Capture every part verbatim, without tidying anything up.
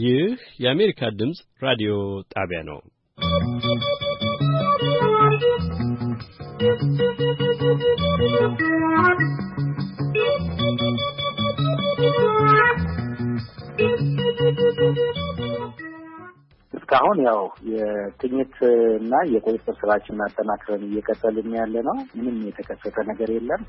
ይህ የአሜሪካ ድምጽ ራዲዮ ጣቢያ ነው። እስካሁን ያው የቅኝትና የቁጥጥር ስራችንን አጠናክረን እየቀጠልን ያለ ነው። ምንም የተከሰተ ነገር የለም።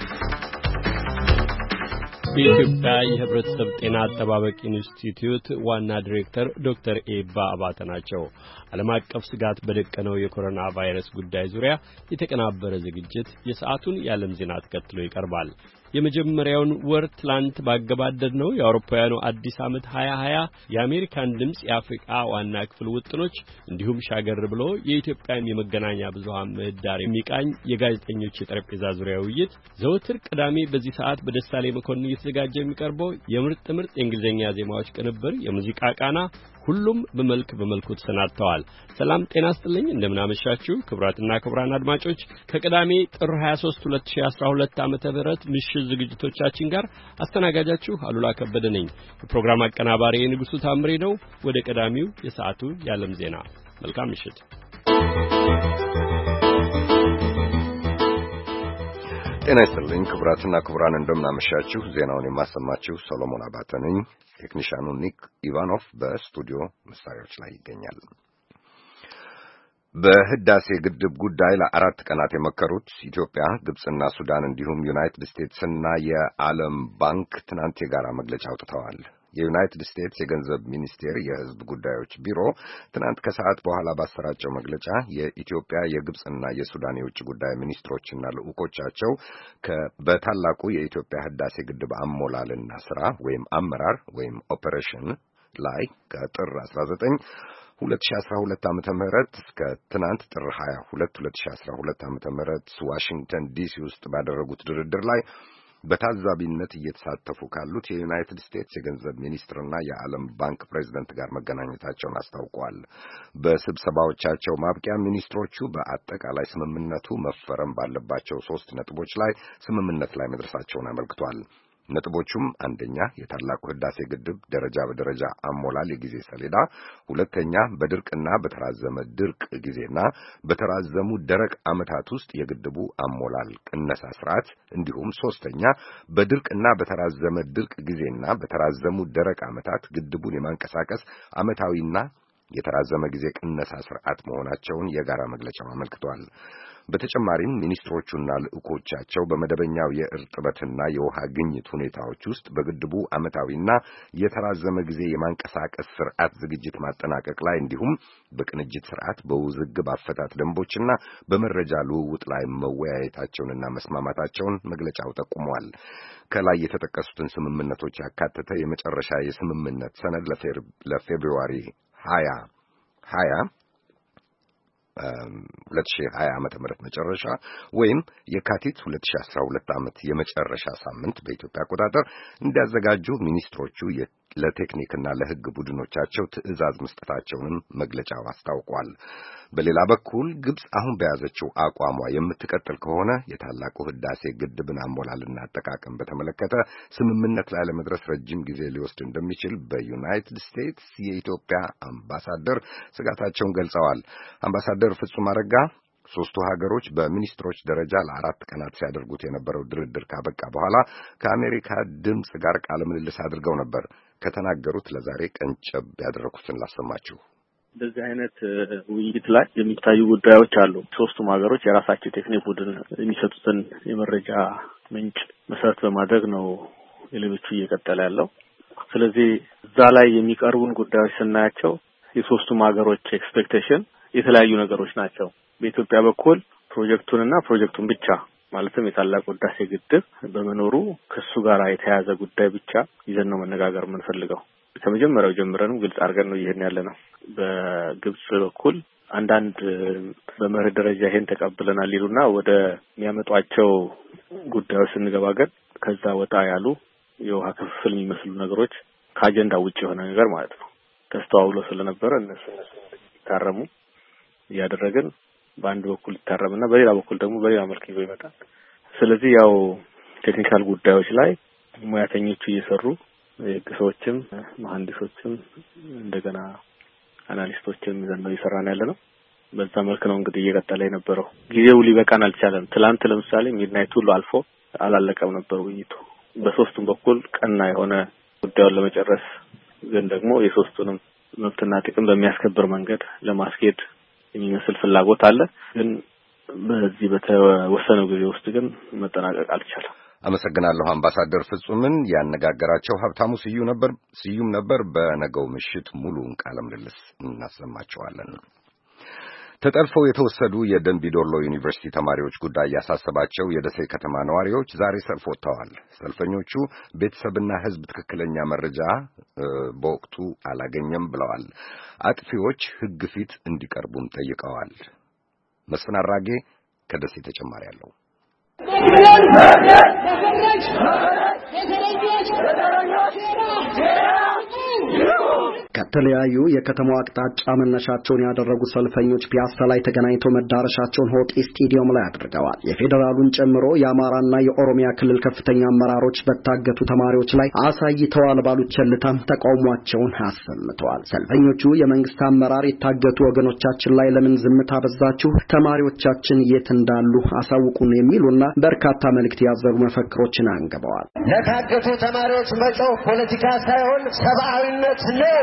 የኢትዮጵያ የህብረተሰብ ጤና አጠባበቅ ኢንስቲትዩት ዋና ዳይሬክተር ዶክተር ኤባ አባተ ናቸው። ዓለም አቀፍ ስጋት በደቀነው የኮሮና ቫይረስ ጉዳይ ዙሪያ የተቀናበረ ዝግጅት የሰዓቱን የዓለም ዜና ተከትሎ ይቀርባል። የመጀመሪያውን ወር ትላንት ባገባደድ ነው የአውሮፓውያኑ አዲስ ዓመት ሀያ ሀያ የአሜሪካን ድምጽ የአፍሪካ ዋና ክፍል ውጥኖች እንዲሁም ሻገር ብሎ የኢትዮጵያን የመገናኛ ብዙሃን ምህዳር የሚቃኝ የጋዜጠኞች የጠረጴዛ ዙሪያ ውይይት ዘወትር ቅዳሜ በዚህ ሰዓት በደሳሌ መኮንን እየተዘጋጀ የሚቀርበው የምርጥ ምርጥ የእንግሊዝኛ ዜማዎች ቅንብር የሙዚቃ ቃና ሁሉም በመልክ በመልኩ ተሰናድተዋል። ሰላም ጤና ይስጥልኝ፣ እንደምን አመሻችሁ ክቡራትና ክቡራን አድማጮች። ከቅዳሜ ጥር ሃያ ሶስት ሁለት ሺህ አስራ ሁለት ዓመተ ምህረት ምሽት ዝግጅቶቻችን ጋር አስተናጋጃችሁ አሉላ ከበደ ነኝ። የፕሮግራም አቀናባሪ ንጉሱ ታምሬ ነው። ወደ ቀዳሚው የሰዓቱ የዓለም ዜና። መልካም ምሽት። ጤና ይስጥልኝ ክቡራትና ክቡራን፣ እንደምን አመሻችሁ። ዜናውን የማሰማችሁ ሰሎሞን አባተ ነኝ። ቴክኒሻኑ ኒክ ኢቫኖቭ በስቱዲዮ መሳሪያዎች ላይ ይገኛል። በህዳሴ ግድብ ጉዳይ ለአራት ቀናት የመከሩት ኢትዮጵያ፣ ግብጽና ሱዳን እንዲሁም ዩናይትድ ስቴትስና የዓለም ባንክ ትናንት የጋራ መግለጫ አውጥተዋል። የዩናይትድ ስቴትስ የገንዘብ ሚኒስቴር የህዝብ ጉዳዮች ቢሮ ትናንት ከሰዓት በኋላ ባሰራጨው መግለጫ የኢትዮጵያ የግብጽና የሱዳን የውጭ ጉዳይ ሚኒስትሮችና ልዑኮቻቸው በታላቁ የኢትዮጵያ ህዳሴ ግድብ አሞላልና ስራ ወይም አመራር ወይም ኦፐሬሽን ላይ ከጥር አስራ ዘጠኝ ሁለት ሺህ አስራ ሁለት ዓመተ ምህረት እስከ ትናንት ጥር ሃያ ሁለት ሁለት ሺህ አስራ ሁለት ዓመተ ምህረት ዋሽንግተን ዲሲ ውስጥ ባደረጉት ድርድር ላይ በታዛቢነት እየተሳተፉ ካሉት የዩናይትድ ስቴትስ የገንዘብ ሚኒስትርና የዓለም ባንክ ፕሬዝዳንት ጋር መገናኘታቸውን አስታውቀዋል። በስብሰባዎቻቸው ማብቂያ ሚኒስትሮቹ በአጠቃላይ ስምምነቱ መፈረም ባለባቸው ሶስት ነጥቦች ላይ ስምምነት ላይ መድረሳቸውን አመልክቷል። ነጥቦቹም አንደኛ የታላቁ ህዳሴ ግድብ ደረጃ በደረጃ አሞላል የጊዜ ሰሌዳ፣ ሁለተኛ በድርቅና በተራዘመ ድርቅ ጊዜና በተራዘሙ ደረቅ ዓመታት ውስጥ የግድቡ አሞላል ቅነሳ ስርዓት፣ እንዲሁም ሶስተኛ በድርቅና በተራዘመ ድርቅ ጊዜና በተራዘሙ ደረቅ ዓመታት ግድቡን የማንቀሳቀስ ዓመታዊና የተራዘመ ጊዜ ቅነሳ ስርዓት መሆናቸውን የጋራ መግለጫው አመልክቷል። በተጨማሪም ሚኒስትሮቹና ልዑኮቻቸው በመደበኛው የእርጥበትና የውሃ ግኝት ሁኔታዎች ውስጥ በግድቡ ዓመታዊና የተራዘመ ጊዜ የማንቀሳቀስ ስርዓት ዝግጅት ማጠናቀቅ ላይ እንዲሁም በቅንጅት ስርዓት በውዝግብ አፈታት ደንቦችና በመረጃ ልውውጥ ላይ መወያየታቸውንና መስማማታቸውን መግለጫው ጠቁሟል። ከላይ የተጠቀሱትን ስምምነቶች ያካተተ የመጨረሻ የስምምነት ሰነድ ለፌብሩዋሪ ሀያ ሀያ ሁለት ሺህ ሀያ ዓመተ ምህረት መጨረሻ ወይም የካቲት ሁለት ሺህ አስራ ሁለት ዓመት የመጨረሻ ሳምንት በኢትዮጵያ አቆጣጠር እንዲያዘጋጁ ሚኒስትሮቹ ለቴክኒክና ለሕግ ቡድኖቻቸው ትዕዛዝ መስጠታቸውንም መግለጫው አስታውቋል። በሌላ በኩል ግብጽ አሁን በያዘችው አቋሟ የምትቀጥል ከሆነ የታላቁ ህዳሴ ግድብን አሞላልና አጠቃቀም በተመለከተ ስምምነት ላይ ለመድረስ ረጅም ጊዜ ሊወስድ እንደሚችል በዩናይትድ ስቴትስ የኢትዮጵያ አምባሳደር ስጋታቸውን ገልጸዋል። አምባሳደር ፍጹም አረጋ ሶስቱ ሀገሮች በሚኒስትሮች ደረጃ ለአራት ቀናት ሲያደርጉት የነበረው ድርድር ካበቃ በኋላ ከአሜሪካ ድምጽ ጋር ቃለ ምልልስ አድርገው ነበር። ከተናገሩት ለዛሬ ቀንጨብ ያደረኩትን ላሰማችሁ። በዚህ አይነት ውይይት ላይ የሚታዩ ጉዳዮች አሉ። ሶስቱም ሀገሮች የራሳቸው ቴክኒክ ቡድን የሚሰጡትን የመረጃ ምንጭ መሰረት በማድረግ ነው የሌሎቹ እየቀጠለ ያለው። ስለዚህ እዛ ላይ የሚቀርቡን ጉዳዮች ስናያቸው የሶስቱም ሀገሮች ኤክስፔክቴሽን የተለያዩ ነገሮች ናቸው። በኢትዮጵያ በኩል ፕሮጀክቱንና ፕሮጀክቱን ብቻ ማለትም የታላቁ ህዳሴ ግድብ በመኖሩ ከሱ ጋር የተያያዘ ጉዳይ ብቻ ይዘን ነው መነጋገር የምንፈልገው። ከመጀመሪያው ጀምረንም ግልጽ አድርገን ነው ይሄን ያለ ነው። በግብጽ በኩል አንዳንድ በመርህ ደረጃ ይሄን ተቀብለናል ይሉና ወደ የሚያመጧቸው ጉዳዮች ስንገባ ግን ከዛ ወጣ ያሉ የውሃ ክፍፍል የሚመስሉ ነገሮች ከአጀንዳ ውጪ የሆነ ነገር ማለት ነው ተስተዋውሎ ስለነበረ እነሱ እነሱ ታረሙ ያደረገን በአንድ በኩል ይታረምና በሌላ በኩል ደግሞ በሌላ መልክ ይዞ ይመጣል። ስለዚህ ያው ቴክኒካል ጉዳዮች ላይ ሙያተኞቹ እየሰሩ የክሶችም መሐንዲሶችም እንደገና አናሊስቶችም ይዘን ነው እየሰራን ያለነው። በዛ መልኩ ነው እንግዲህ እየቀጠለ የነበረው። ጊዜው ሊበቃን አልቻለም። ትላንት ለምሳሌ ሚድናይት ሁሉ አልፎ አላለቀም ነበር ውይይቱ። በሶስቱም በኩል ቀና የሆነ ጉዳዩን ለመጨረስ ግን ደግሞ የሶስቱንም መብትና ጥቅም በሚያስከብር መንገድ ለማስኬድ የሚመስል ፍላጎት አለ። ግን በዚህ በተወሰነው ጊዜ ውስጥ ግን መጠናቀቅ አልቻለም። አመሰግናለሁ። አምባሳደር ፍጹምን ያነጋገራቸው ሀብታሙ ስዩም ነበር ስዩም ነበር። በነገው ምሽት ሙሉውን ቃለ ምልልስ እናሰማቸዋለን። ተጠልፈው የተወሰዱ የደንቢ ዶሎ ዩኒቨርሲቲ ተማሪዎች ጉዳይ ያሳሰባቸው የደሴ ከተማ ነዋሪዎች ዛሬ ሰልፍ ወጥተዋል። ሰልፈኞቹ ቤተሰብና ሕዝብ ትክክለኛ መረጃ በወቅቱ አላገኘም ብለዋል። አጥፊዎች ሕግ ፊት እንዲቀርቡም ጠይቀዋል። መስፍን አራጌ ከደሴ ተጨማሪ አለው። ከተለያዩ የከተማው አቅጣጫ መነሻቸውን ያደረጉ ሰልፈኞች ፒያሳ ላይ ተገናኝተው መዳረሻቸውን ሆጤ ስቴዲየም ላይ አድርገዋል። የፌዴራሉን ጨምሮ የአማራና የኦሮሚያ ክልል ከፍተኛ አመራሮች በታገቱ ተማሪዎች ላይ አሳይተዋል ባሉት ቸልታም ተቃውሟቸውን አሰምተዋል። ሰልፈኞቹ የመንግስት አመራር የታገቱ ወገኖቻችን ላይ ለምን ዝምታ በዛችሁ፣ ተማሪዎቻችን የት እንዳሉ አሳውቁን የሚሉና በርካታ መልእክት ያዘሉ መፈክሮችን አንግበዋል። ለታገቱ ተማሪዎች መጮህ ፖለቲካ ሳይሆን ሰብአዊነት ነው።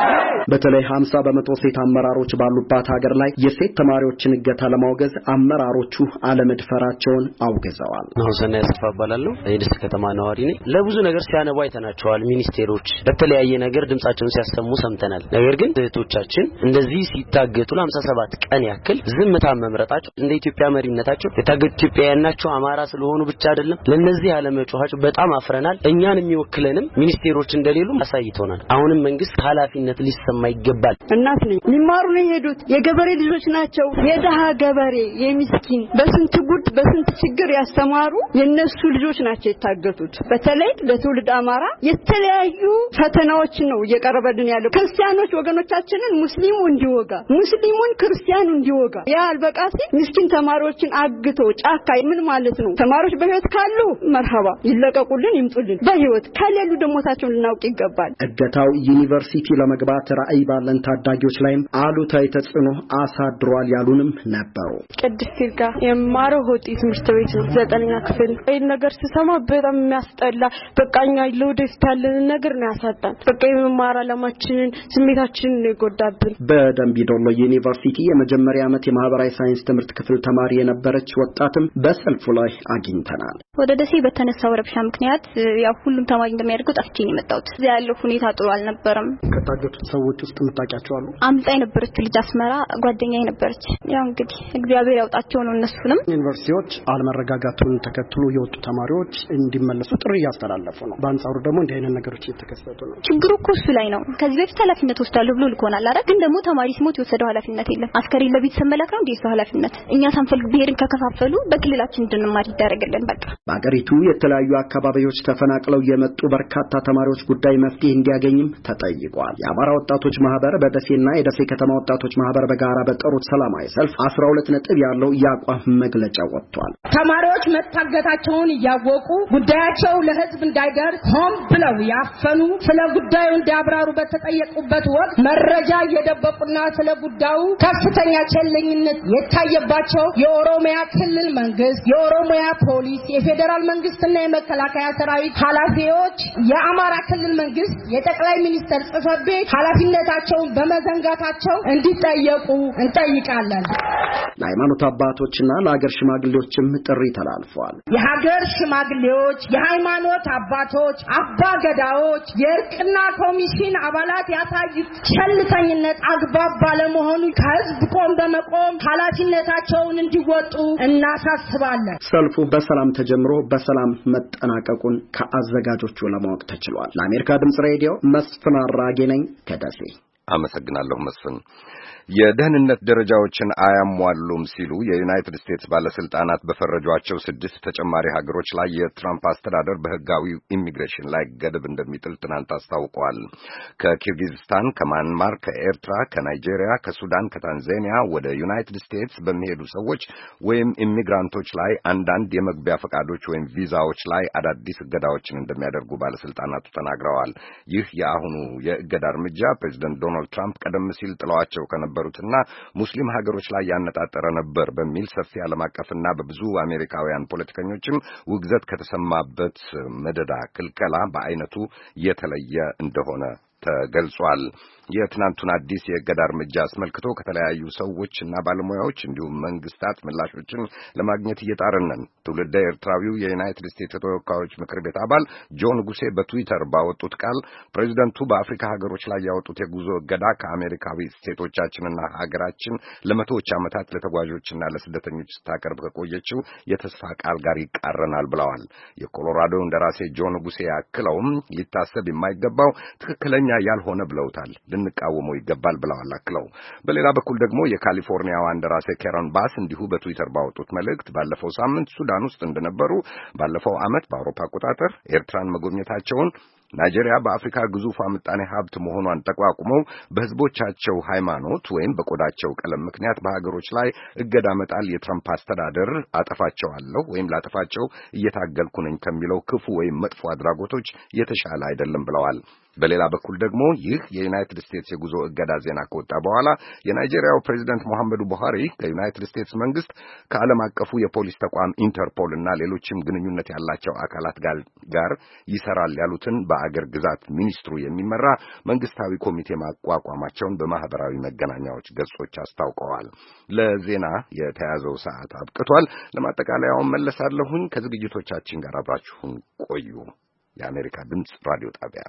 በተለይ ሀምሳ በመቶ ሴት አመራሮች ባሉባት ሀገር ላይ የሴት ተማሪዎችን እገታ ለማውገዝ አመራሮቹ አለመድፈራቸውን አውግዘዋል። ሆሰና ያስፋባላሉ የደሴ ከተማ ነዋሪ ነኝ። ለብዙ ነገር ሲያነቡ አይተናቸዋል። ሚኒስቴሮች በተለያየ ነገር ድምጻቸውን ሲያሰሙ ሰምተናል። ነገር ግን እህቶቻችን እንደዚህ ሲታገቱ ለሀምሳ ሰባት ቀን ያክል ዝምታ መምረጣቸው እንደ ኢትዮጵያ መሪነታቸው የታገቱ ኢትዮጵያውያን ናቸው አማራ ስለሆኑ ብቻ አይደለም። ለነዚህ አለመጮሃቸው በጣም አፍረናል። እኛን የሚወክለንም ሚኒስቴሮች እንደሌሉ አሳይተውናል። አሁንም መንግስት ኃላፊነት ሊሰማ ይገባል። እናት ነኝ። ሊማሩ ነው የሄዱት። የገበሬ ልጆች ናቸው። የደሃ ገበሬ የሚስኪን በስንት ጉድ በስንት ችግር ያስተማሩ የነሱ ልጆች ናቸው የታገቱት። በተለይ ለትውልድ አማራ የተለያዩ ፈተናዎች ነው እየቀረበልን ያለው። ክርስቲያኖች ወገኖቻችንን ሙስሊሙ እንዲወጋ፣ ሙስሊሙን ክርስቲያኑ እንዲወጋ ያ አልበቃሲ ምስኪን ተማሪዎችን አግቶ ጫካ ምን ማለት ነው? ተማሪዎች በህይወት ካሉ መርሐባ ይለቀቁልን ይምጡልን። በህይወት ከሌሉ ደሞታቸውን ልናውቅ ይገባል። እገታው ዩኒቨርሲቲ ለመግባት ራዕይ ባለን ታዳጊዎች ላይም አሉታዊ ተጽዕኖ አሳድሯል ያሉንም ነበሩ። ቅድስት ይርጋ የማረው ሆጤ ትምህርት ቤት ነው ዘጠነኛ ክፍል። ይሄ ነገር ሲሰማ በጣም የሚያስጠላ በቃኛ ለወደፊት ያለን ነገር ነው ያሳጣን። በቃ የመማር አለማችንን ስሜታችንን ነው የጎዳብን። በደንቢ ዶሎ ዩኒቨርሲቲ የመጀመሪያ ዓመት የማህበራዊ ሳይንስ ትምህርት ክፍል ተማሪ የነበረች ወጣትም በሰልፉ ላይ አግኝተናል። ወደ ደሴ በተነሳው ረብሻ ምክንያት ያው ሁሉም ተማሪ እንደሚያደርገው ጠፍቼ ነው የመጣሁት። እዚያ ያለው ሁኔታ ጥሩ አልነበረም። ከታገቱት ሰዎች ውስጥ የምታውቂያቸው አሉ? አምጣ የነበረች ልጅ አስመራ ጓደኛዬ ነበረች። ያው እንግዲህ እግዚአብሔር ያውጣቸው ነው እነሱንም። ዩኒቨርሲቲዎች አለመረጋጋቱን ተከትሎ የወጡ ተማሪዎች እንዲመለሱ ጥሪ እያስተላለፉ ነው። በአንጻሩ ደግሞ እንዲህ አይነት ነገሮች እየተከሰቱ ነው። ችግሩ እኮ እሱ ላይ ነው። ከዚህ በፊት ኃላፊነት ወስዳለሁ ብሎ ልኮናል አይደል? ግን ደግሞ ተማሪ ሲሞት የወሰደው ኃላፊነት የለም። አስከሬን ለቤተሰብ መላክ ነው እንዴ የሱ ኃላፊነት? እኛ ሳንፈልግ ብሄርን ከከፋፈሉ በክልላችን እንድንማር ይደረግልን በቃ። በአገሪቱ የተለያዩ አካባቢዎች ተፈናቅለው የመጡ በርካታ ተማሪዎች ጉዳይ መፍትሄ እንዲያገኝም ተጠይቋል። የአማራ ወጣቶች ማህበር በደሴና የደሴ ከተማ ወጣቶች ማህበር በጋራ በጠሩት ሰላማዊ ሰልፍ አስራ ሁለት ነጥብ ያለው የአቋም መግለጫ ወጥቷል። ተማሪዎች መታገታቸውን እያወቁ ጉዳያቸው ለህዝብ እንዳይደርስ ሆን ብለው ያፈኑ፣ ስለ ጉዳዩ እንዲያብራሩ በተጠየቁበት ወቅት መረጃ እየደበቁና ስለ ጉዳዩ ከፍተኛ ቸልተኝነት የታየባቸው የኦሮሚያ ክልል መንግስት፣ የኦሮሚያ ፖሊስ፣ የፌዴራል መንግስትና የመከላከያ ሰራዊት ኃላፊዎች የአማራ ክልል መንግስት የጠቅላይ ሚኒስትር ጽሕፈት ቤት ኃላፊነታቸውን በመዘንጋታቸው እንዲጠየቁ እንጠይቃለን። ለሃይማኖት አባቶችና ለሀገር ሽማግሌዎችም ጥሪ ተላልፏል። የሀገር ሽማግሌዎች፣ የሃይማኖት አባቶች፣ አባገዳዎች፣ የእርቅና ኮሚሽን አባላት ያሳዩት ቸልተኝነት አግባብ ባለመሆኑ ከህዝብ ጎን በመቆም ኃላፊነታቸውን እንዲወጡ እናሳስባለን። ሰልፉ በሰላም ተጀምሮ በሰላም መጠናቀቁን ከአዘጋጆቹ ለማወቅ ተችሏል። ለአሜሪካ ድምጽ ሬዲዮ መስፍን አራጌ ነኝ ከደሴ። አመሰግናለሁ መስፍን። የደህንነት ደረጃዎችን አያሟሉም ሲሉ የዩናይትድ ስቴትስ ባለስልጣናት በፈረጇቸው ስድስት ተጨማሪ ሀገሮች ላይ የትራምፕ አስተዳደር በህጋዊ ኢሚግሬሽን ላይ ገደብ እንደሚጥል ትናንት አስታውቀዋል። ከኪርጊዝስታን፣ ከማንማር፣ ከኤርትራ፣ ከናይጄሪያ፣ ከሱዳን፣ ከታንዛኒያ ወደ ዩናይትድ ስቴትስ በሚሄዱ ሰዎች ወይም ኢሚግራንቶች ላይ አንዳንድ የመግቢያ ፈቃዶች ወይም ቪዛዎች ላይ አዳዲስ እገዳዎችን እንደሚያደርጉ ባለስልጣናቱ ተናግረዋል። ይህ የአሁኑ የእገዳ እርምጃ ፕሬዚደንት ዶናልድ ትራምፕ ቀደም ሲል ጥለዋቸው ከነበሩትና ሙስሊም ሀገሮች ላይ ያነጣጠረ ነበር በሚል ሰፊ ዓለም አቀፍና በብዙ አሜሪካውያን ፖለቲከኞችም ውግዘት ከተሰማበት መደዳ ክልከላ በአይነቱ የተለየ እንደሆነ ተገልጿል። የትናንቱን አዲስ የእገዳ እርምጃ አስመልክቶ ከተለያዩ ሰዎች እና ባለሙያዎች እንዲሁም መንግስታት ምላሾችን ለማግኘት እየጣርን ነን። ትውልደ ኤርትራዊው የዩናይትድ ስቴትስ ተወካዮች ምክር ቤት አባል ጆን ጉሴ በትዊተር ባወጡት ቃል ፕሬዚደንቱ በአፍሪካ ሀገሮች ላይ ያወጡት የጉዞ እገዳ ከአሜሪካዊ ስቴቶቻችንና ሀገራችን ለመቶዎች ዓመታት ለተጓዦችና ለስደተኞች ስታቀርብ ከቆየችው የተስፋ ቃል ጋር ይቃረናል ብለዋል። የኮሎራዶ እንደራሴ ጆን ጉሴ አክለውም ሊታሰብ የማይገባው ትክክለኛ ያልሆነ ብለውታል። ልንቃወመው ይገባል ብለዋል። አክለው በሌላ በኩል ደግሞ የካሊፎርኒያዋ እንደራሴ ካረን ባስ እንዲሁ በትዊተር ባወጡት መልእክት ባለፈው ሳምንት ሱዳን ውስጥ እንደነበሩ፣ ባለፈው ዓመት በአውሮፓ አቆጣጠር ኤርትራን መጎብኘታቸውን፣ ናይጄሪያ በአፍሪካ ግዙፍ ምጣኔ ሀብት መሆኗን ተቋቁመው በህዝቦቻቸው ሃይማኖት ወይም በቆዳቸው ቀለም ምክንያት በሀገሮች ላይ እገዳ መጣል የትራምፕ አስተዳደር አጠፋቸዋለሁ ወይም ላጠፋቸው እየታገልኩ ነኝ ከሚለው ክፉ ወይም መጥፎ አድራጎቶች የተሻለ አይደለም ብለዋል። በሌላ በኩል ደግሞ ይህ የዩናይትድ ስቴትስ የጉዞ እገዳ ዜና ከወጣ በኋላ የናይጄሪያው ፕሬዚደንት ሙሐመዱ ቡሃሪ ከዩናይትድ ስቴትስ መንግስት ከዓለም አቀፉ የፖሊስ ተቋም ኢንተርፖል እና ሌሎችም ግንኙነት ያላቸው አካላት ጋር ጋር ይሰራል ያሉትን በአገር ግዛት ሚኒስትሩ የሚመራ መንግስታዊ ኮሚቴ ማቋቋማቸውን በማህበራዊ መገናኛዎች ገጾች አስታውቀዋል። ለዜና የተያዘው ሰዓት አብቅቷል። ለማጠቃለያው መለሳለሁኝ። ከዝግጅቶቻችን ጋር አብራችሁን ቆዩ። የአሜሪካ ድምጽ ራዲዮ ጣቢያ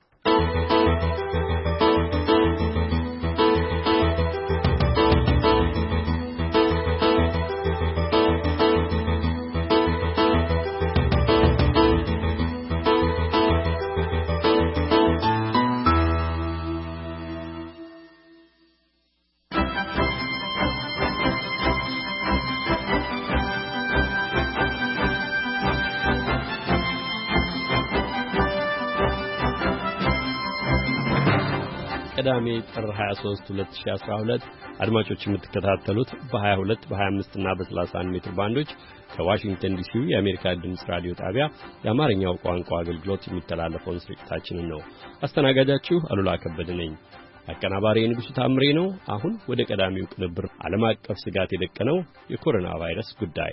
ቅዳሜ ጥር ሃያ ሶስት ሁለት ሺህ አስራ ሁለት አድማጮች የምትከታተሉት በ22 በ25 እና በ31 ሜትር ባንዶች ከዋሽንግተን ዲሲው የአሜሪካ ድምጽ ራዲዮ ጣቢያ የአማርኛው ቋንቋ አገልግሎት የሚተላለፈውን ስርጭታችንን ነው። አስተናጋጃችሁ አሉላ ከበደ ነኝ። አቀናባሪ ንጉሱ ታምሬ ነው። አሁን ወደ ቀዳሚው ቅንብር ዓለም አቀፍ ስጋት የደቀነው የኮሮና ቫይረስ ጉዳይ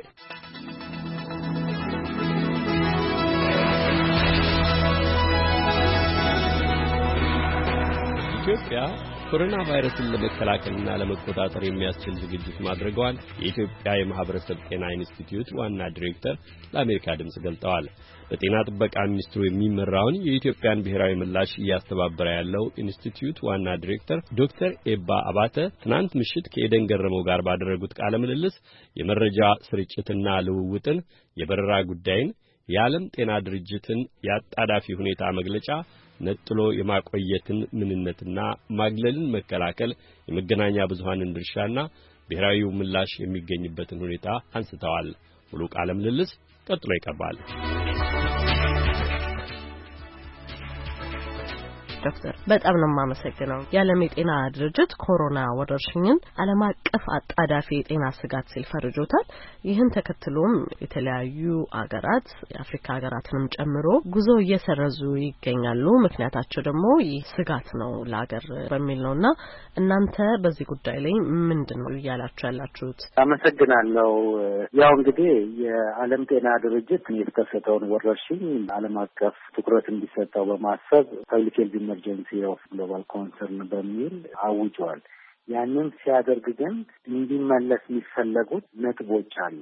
ኢትዮጵያ ኮሮና ቫይረስን ለመከላከልና ለመቆጣጠር የሚያስችል ዝግጅት ማድረጓን የኢትዮጵያ የማህበረሰብ ጤና ኢንስቲትዩት ዋና ዲሬክተር ለአሜሪካ ድምጽ ገልጠዋል። በጤና ጥበቃ ሚኒስትሩ የሚመራውን የኢትዮጵያን ብሔራዊ ምላሽ እያስተባበረ ያለው ኢንስቲትዩት ዋና ዲሬክተር ዶክተር ኤባ አባተ ትናንት ምሽት ከኤደን ገረመው ጋር ባደረጉት ቃለ ምልልስ የመረጃ ስርጭትና ልውውጥን፣ የበረራ ጉዳይን፣ የዓለም ጤና ድርጅትን የአጣዳፊ ሁኔታ መግለጫ ነጥሎ የማቆየትን ምንነትና ማግለልን መከላከል የመገናኛ ብዙሃንን ድርሻና ብሔራዊው ምላሽ የሚገኝበትን ሁኔታ አንስተዋል። ሙሉ ቃለ ምልልስ ቀጥሎ ይቀርባል። ዶክተር በጣም ነው የማመሰግነው። የዓለም የጤና ድርጅት ኮሮና ወረርሽኝን ዓለም አቀፍ አጣዳፊ የጤና ስጋት ሲል ፈርጆታል። ይህን ተከትሎም የተለያዩ አገራት የአፍሪካ ሀገራትንም ጨምሮ ጉዞ እየሰረዙ ይገኛሉ። ምክንያታቸው ደግሞ ይህ ስጋት ነው ለሀገር በሚል ነውና እናንተ በዚህ ጉዳይ ላይ ምንድነው እያላችሁ ያላችሁት? አመሰግናለሁ። ያው እንግዲህ የዓለም ጤና ድርጅት የተከሰተውን ወረርሽኝ ዓለም አቀፍ ትኩረት እንዲሰጠው በማሰብ ፐብሊክ ሄልዝ ኢመርጀንሲ ኦፍ ግሎባል ኮንሰርን በሚል አውጇል። ያንን ሲያደርግ ግን እንዲመለስ የሚፈለጉት ነጥቦች አሉ።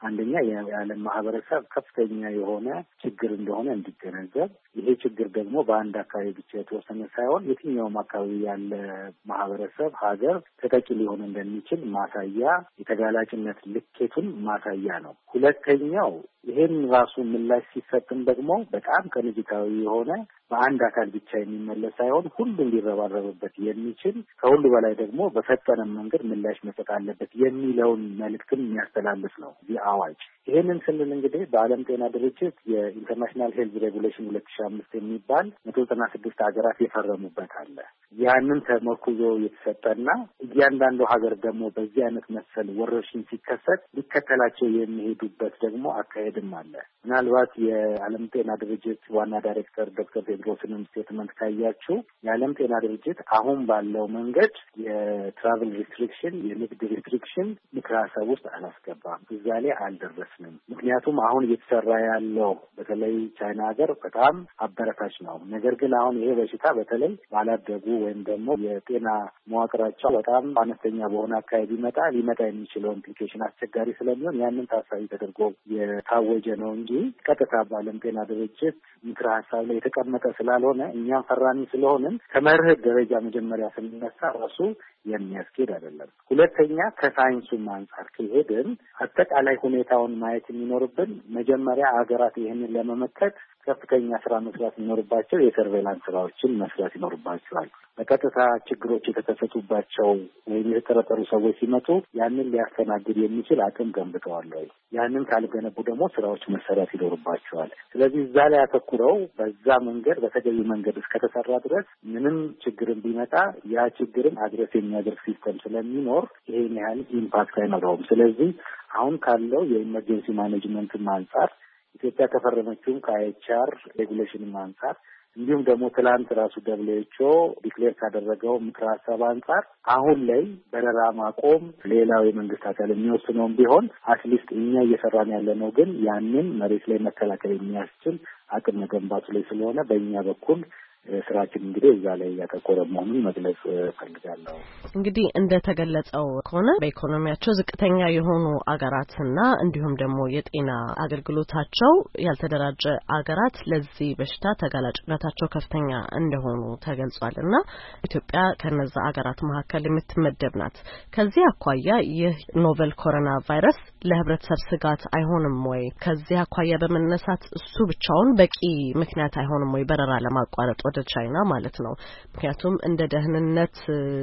አንደኛ የዓለም ማህበረሰብ ከፍተኛ የሆነ ችግር እንደሆነ እንዲገነዘብ፣ ይሄ ችግር ደግሞ በአንድ አካባቢ ብቻ የተወሰነ ሳይሆን የትኛውም አካባቢ ያለ ማህበረሰብ ሀገር ተጠቂ ሊሆን እንደሚችል ማሳያ፣ የተጋላጭነት ልኬቱን ማሳያ ነው። ሁለተኛው ይሄን ራሱ ምላሽ ሲሰጥም ደግሞ በጣም ቅንጅታዊ የሆነ በአንድ አካል ብቻ የሚመለስ ሳይሆን ሁሉም ሊረባረብበት የሚችል ከሁሉ በላይ ደግሞ በፈጠነ መንገድ ምላሽ መስጠት አለበት የሚለውን መልእክትም የሚያስተላልፍ ነው ይህ አዋጅ። ይሄንን ስንል እንግዲህ በዓለም ጤና ድርጅት የኢንተርናሽናል ሄልዝ ሬጉሌሽን ሁለት ሺህ አምስት የሚባል መቶ ዘጠና ስድስት ሀገራት የፈረሙበት አለ። ያንን ተመርኩዞ የተሰጠና እያንዳንዱ ሀገር ደግሞ በዚህ አይነት መሰል ወረርሽኝ ሲከሰት ሊከተላቸው የሚሄዱበት ደግሞ አካሄድም አለ። ምናልባት የዓለም ጤና ድርጅት ዋና ዳይሬክተር ዶክተር ቴድሮስንም ስቴትመንት ካያችሁ የዓለም ጤና ድርጅት አሁን ባለው መንገድ የትራቭል ሪስትሪክሽን፣ የንግድ ሪስትሪክሽን ምክረ ሀሳብ ውስጥ አላስገባም። እዛ ላይ አልደረስንም። ምክንያቱም አሁን እየተሰራ ያለው በተለይ ቻይና ሀገር በጣም አበረታች ነው። ነገር ግን አሁን ይሄ በሽታ በተለይ ባላደጉ ወይም ደግሞ የጤና መዋቅራቸው በጣም አነስተኛ በሆነ አካባቢ ሊመጣ ሊመጣ የሚችለው ኢምፕሊኬሽን አስቸጋሪ ስለሚሆን ያንን ታሳቢ ተደርጎ የታወጀ ነው እንጂ ቀጥታ በዓለም ጤና ድርጅት ምክረ ሀሳብ ላይ የተቀመጠ ስላልሆነ እኛም ፈራሚ ስለሆንን ከመርህ ደረጃ መጀመሪያ ስንነሳ ራሱ የሚያስኬድ አይደለም። ሁለተኛ ከሳይንሱም አንጻር ከሄድን አጠቃላይ ሁኔታውን ማየት የሚኖርብን መጀመሪያ ሀገራት ይህንን ለመመከት ከፍተኛ ስራ መስራት የሚኖርባቸው የሰርቬላንስ ስራዎችን መስራት ይኖርባቸዋል። በቀጥታ ችግሮች የተከሰቱባቸው ወይም የተጠረጠሩ ሰዎች ሲመጡ ያንን ሊያስተናግድ የሚችል አቅም ገንብተዋል ወይ? ያንን ካልገነቡ ደግሞ ስራዎች መሰራት ይኖርባቸዋል። ስለዚህ እዛ ላይ አተኩረው በዛ መንገድ በተገቢ መንገድ እስከተሰራ ድረስ ምንም ችግርን ቢመጣ ያ ችግርን አድረስ የሚያደርግ ሲስተም ስለሚኖር ይሄን ያህል ኢምፓክት አይኖረውም። ስለዚህ አሁን ካለው የኢመርጀንሲ ማኔጅመንትም አንጻር ኢትዮጵያ ከፈረመችውም ከአይኤችአር ሬጉሌሽንም አንጻር እንዲሁም ደግሞ ትላንት ራሱ ደብሊው ኤች ኦ ዲክሌር ካደረገው ምክረ ሀሳብ አንጻር አሁን ላይ በረራ ማቆም ሌላው የመንግስት አካል የሚወስነውም ቢሆን አትሊስት እኛ እየሰራን ያለነው ግን ያንን መሬት ላይ መከላከል የሚያስችል አቅም መገንባቱ ላይ ስለሆነ በእኛ በኩል ስራችን እንግዲህ እዛ ላይ ያተኮረ መሆኑን መግለጽ ፈልጋለሁ። እንግዲህ እንደተገለጸው ከሆነ በኢኮኖሚያቸው ዝቅተኛ የሆኑ አገራትና እንዲሁም ደግሞ የጤና አገልግሎታቸው ያልተደራጀ አገራት ለዚህ በሽታ ተጋላጭነታቸው ከፍተኛ እንደሆኑ ተገልጿልና ኢትዮጵያ ከነዛ አገራት መካከል የምትመደብ ናት። ከዚህ አኳያ ይህ ኖቨል ኮሮና ቫይረስ ለህብረተሰብ ስጋት አይሆንም ወይ? ከዚህ አኳያ በመነሳት እሱ ብቻውን በቂ ምክንያት አይሆንም ወይ በረራ ለማቋረጥ ወደ ቻይና ማለት ነው? ምክንያቱም እንደ ደህንነት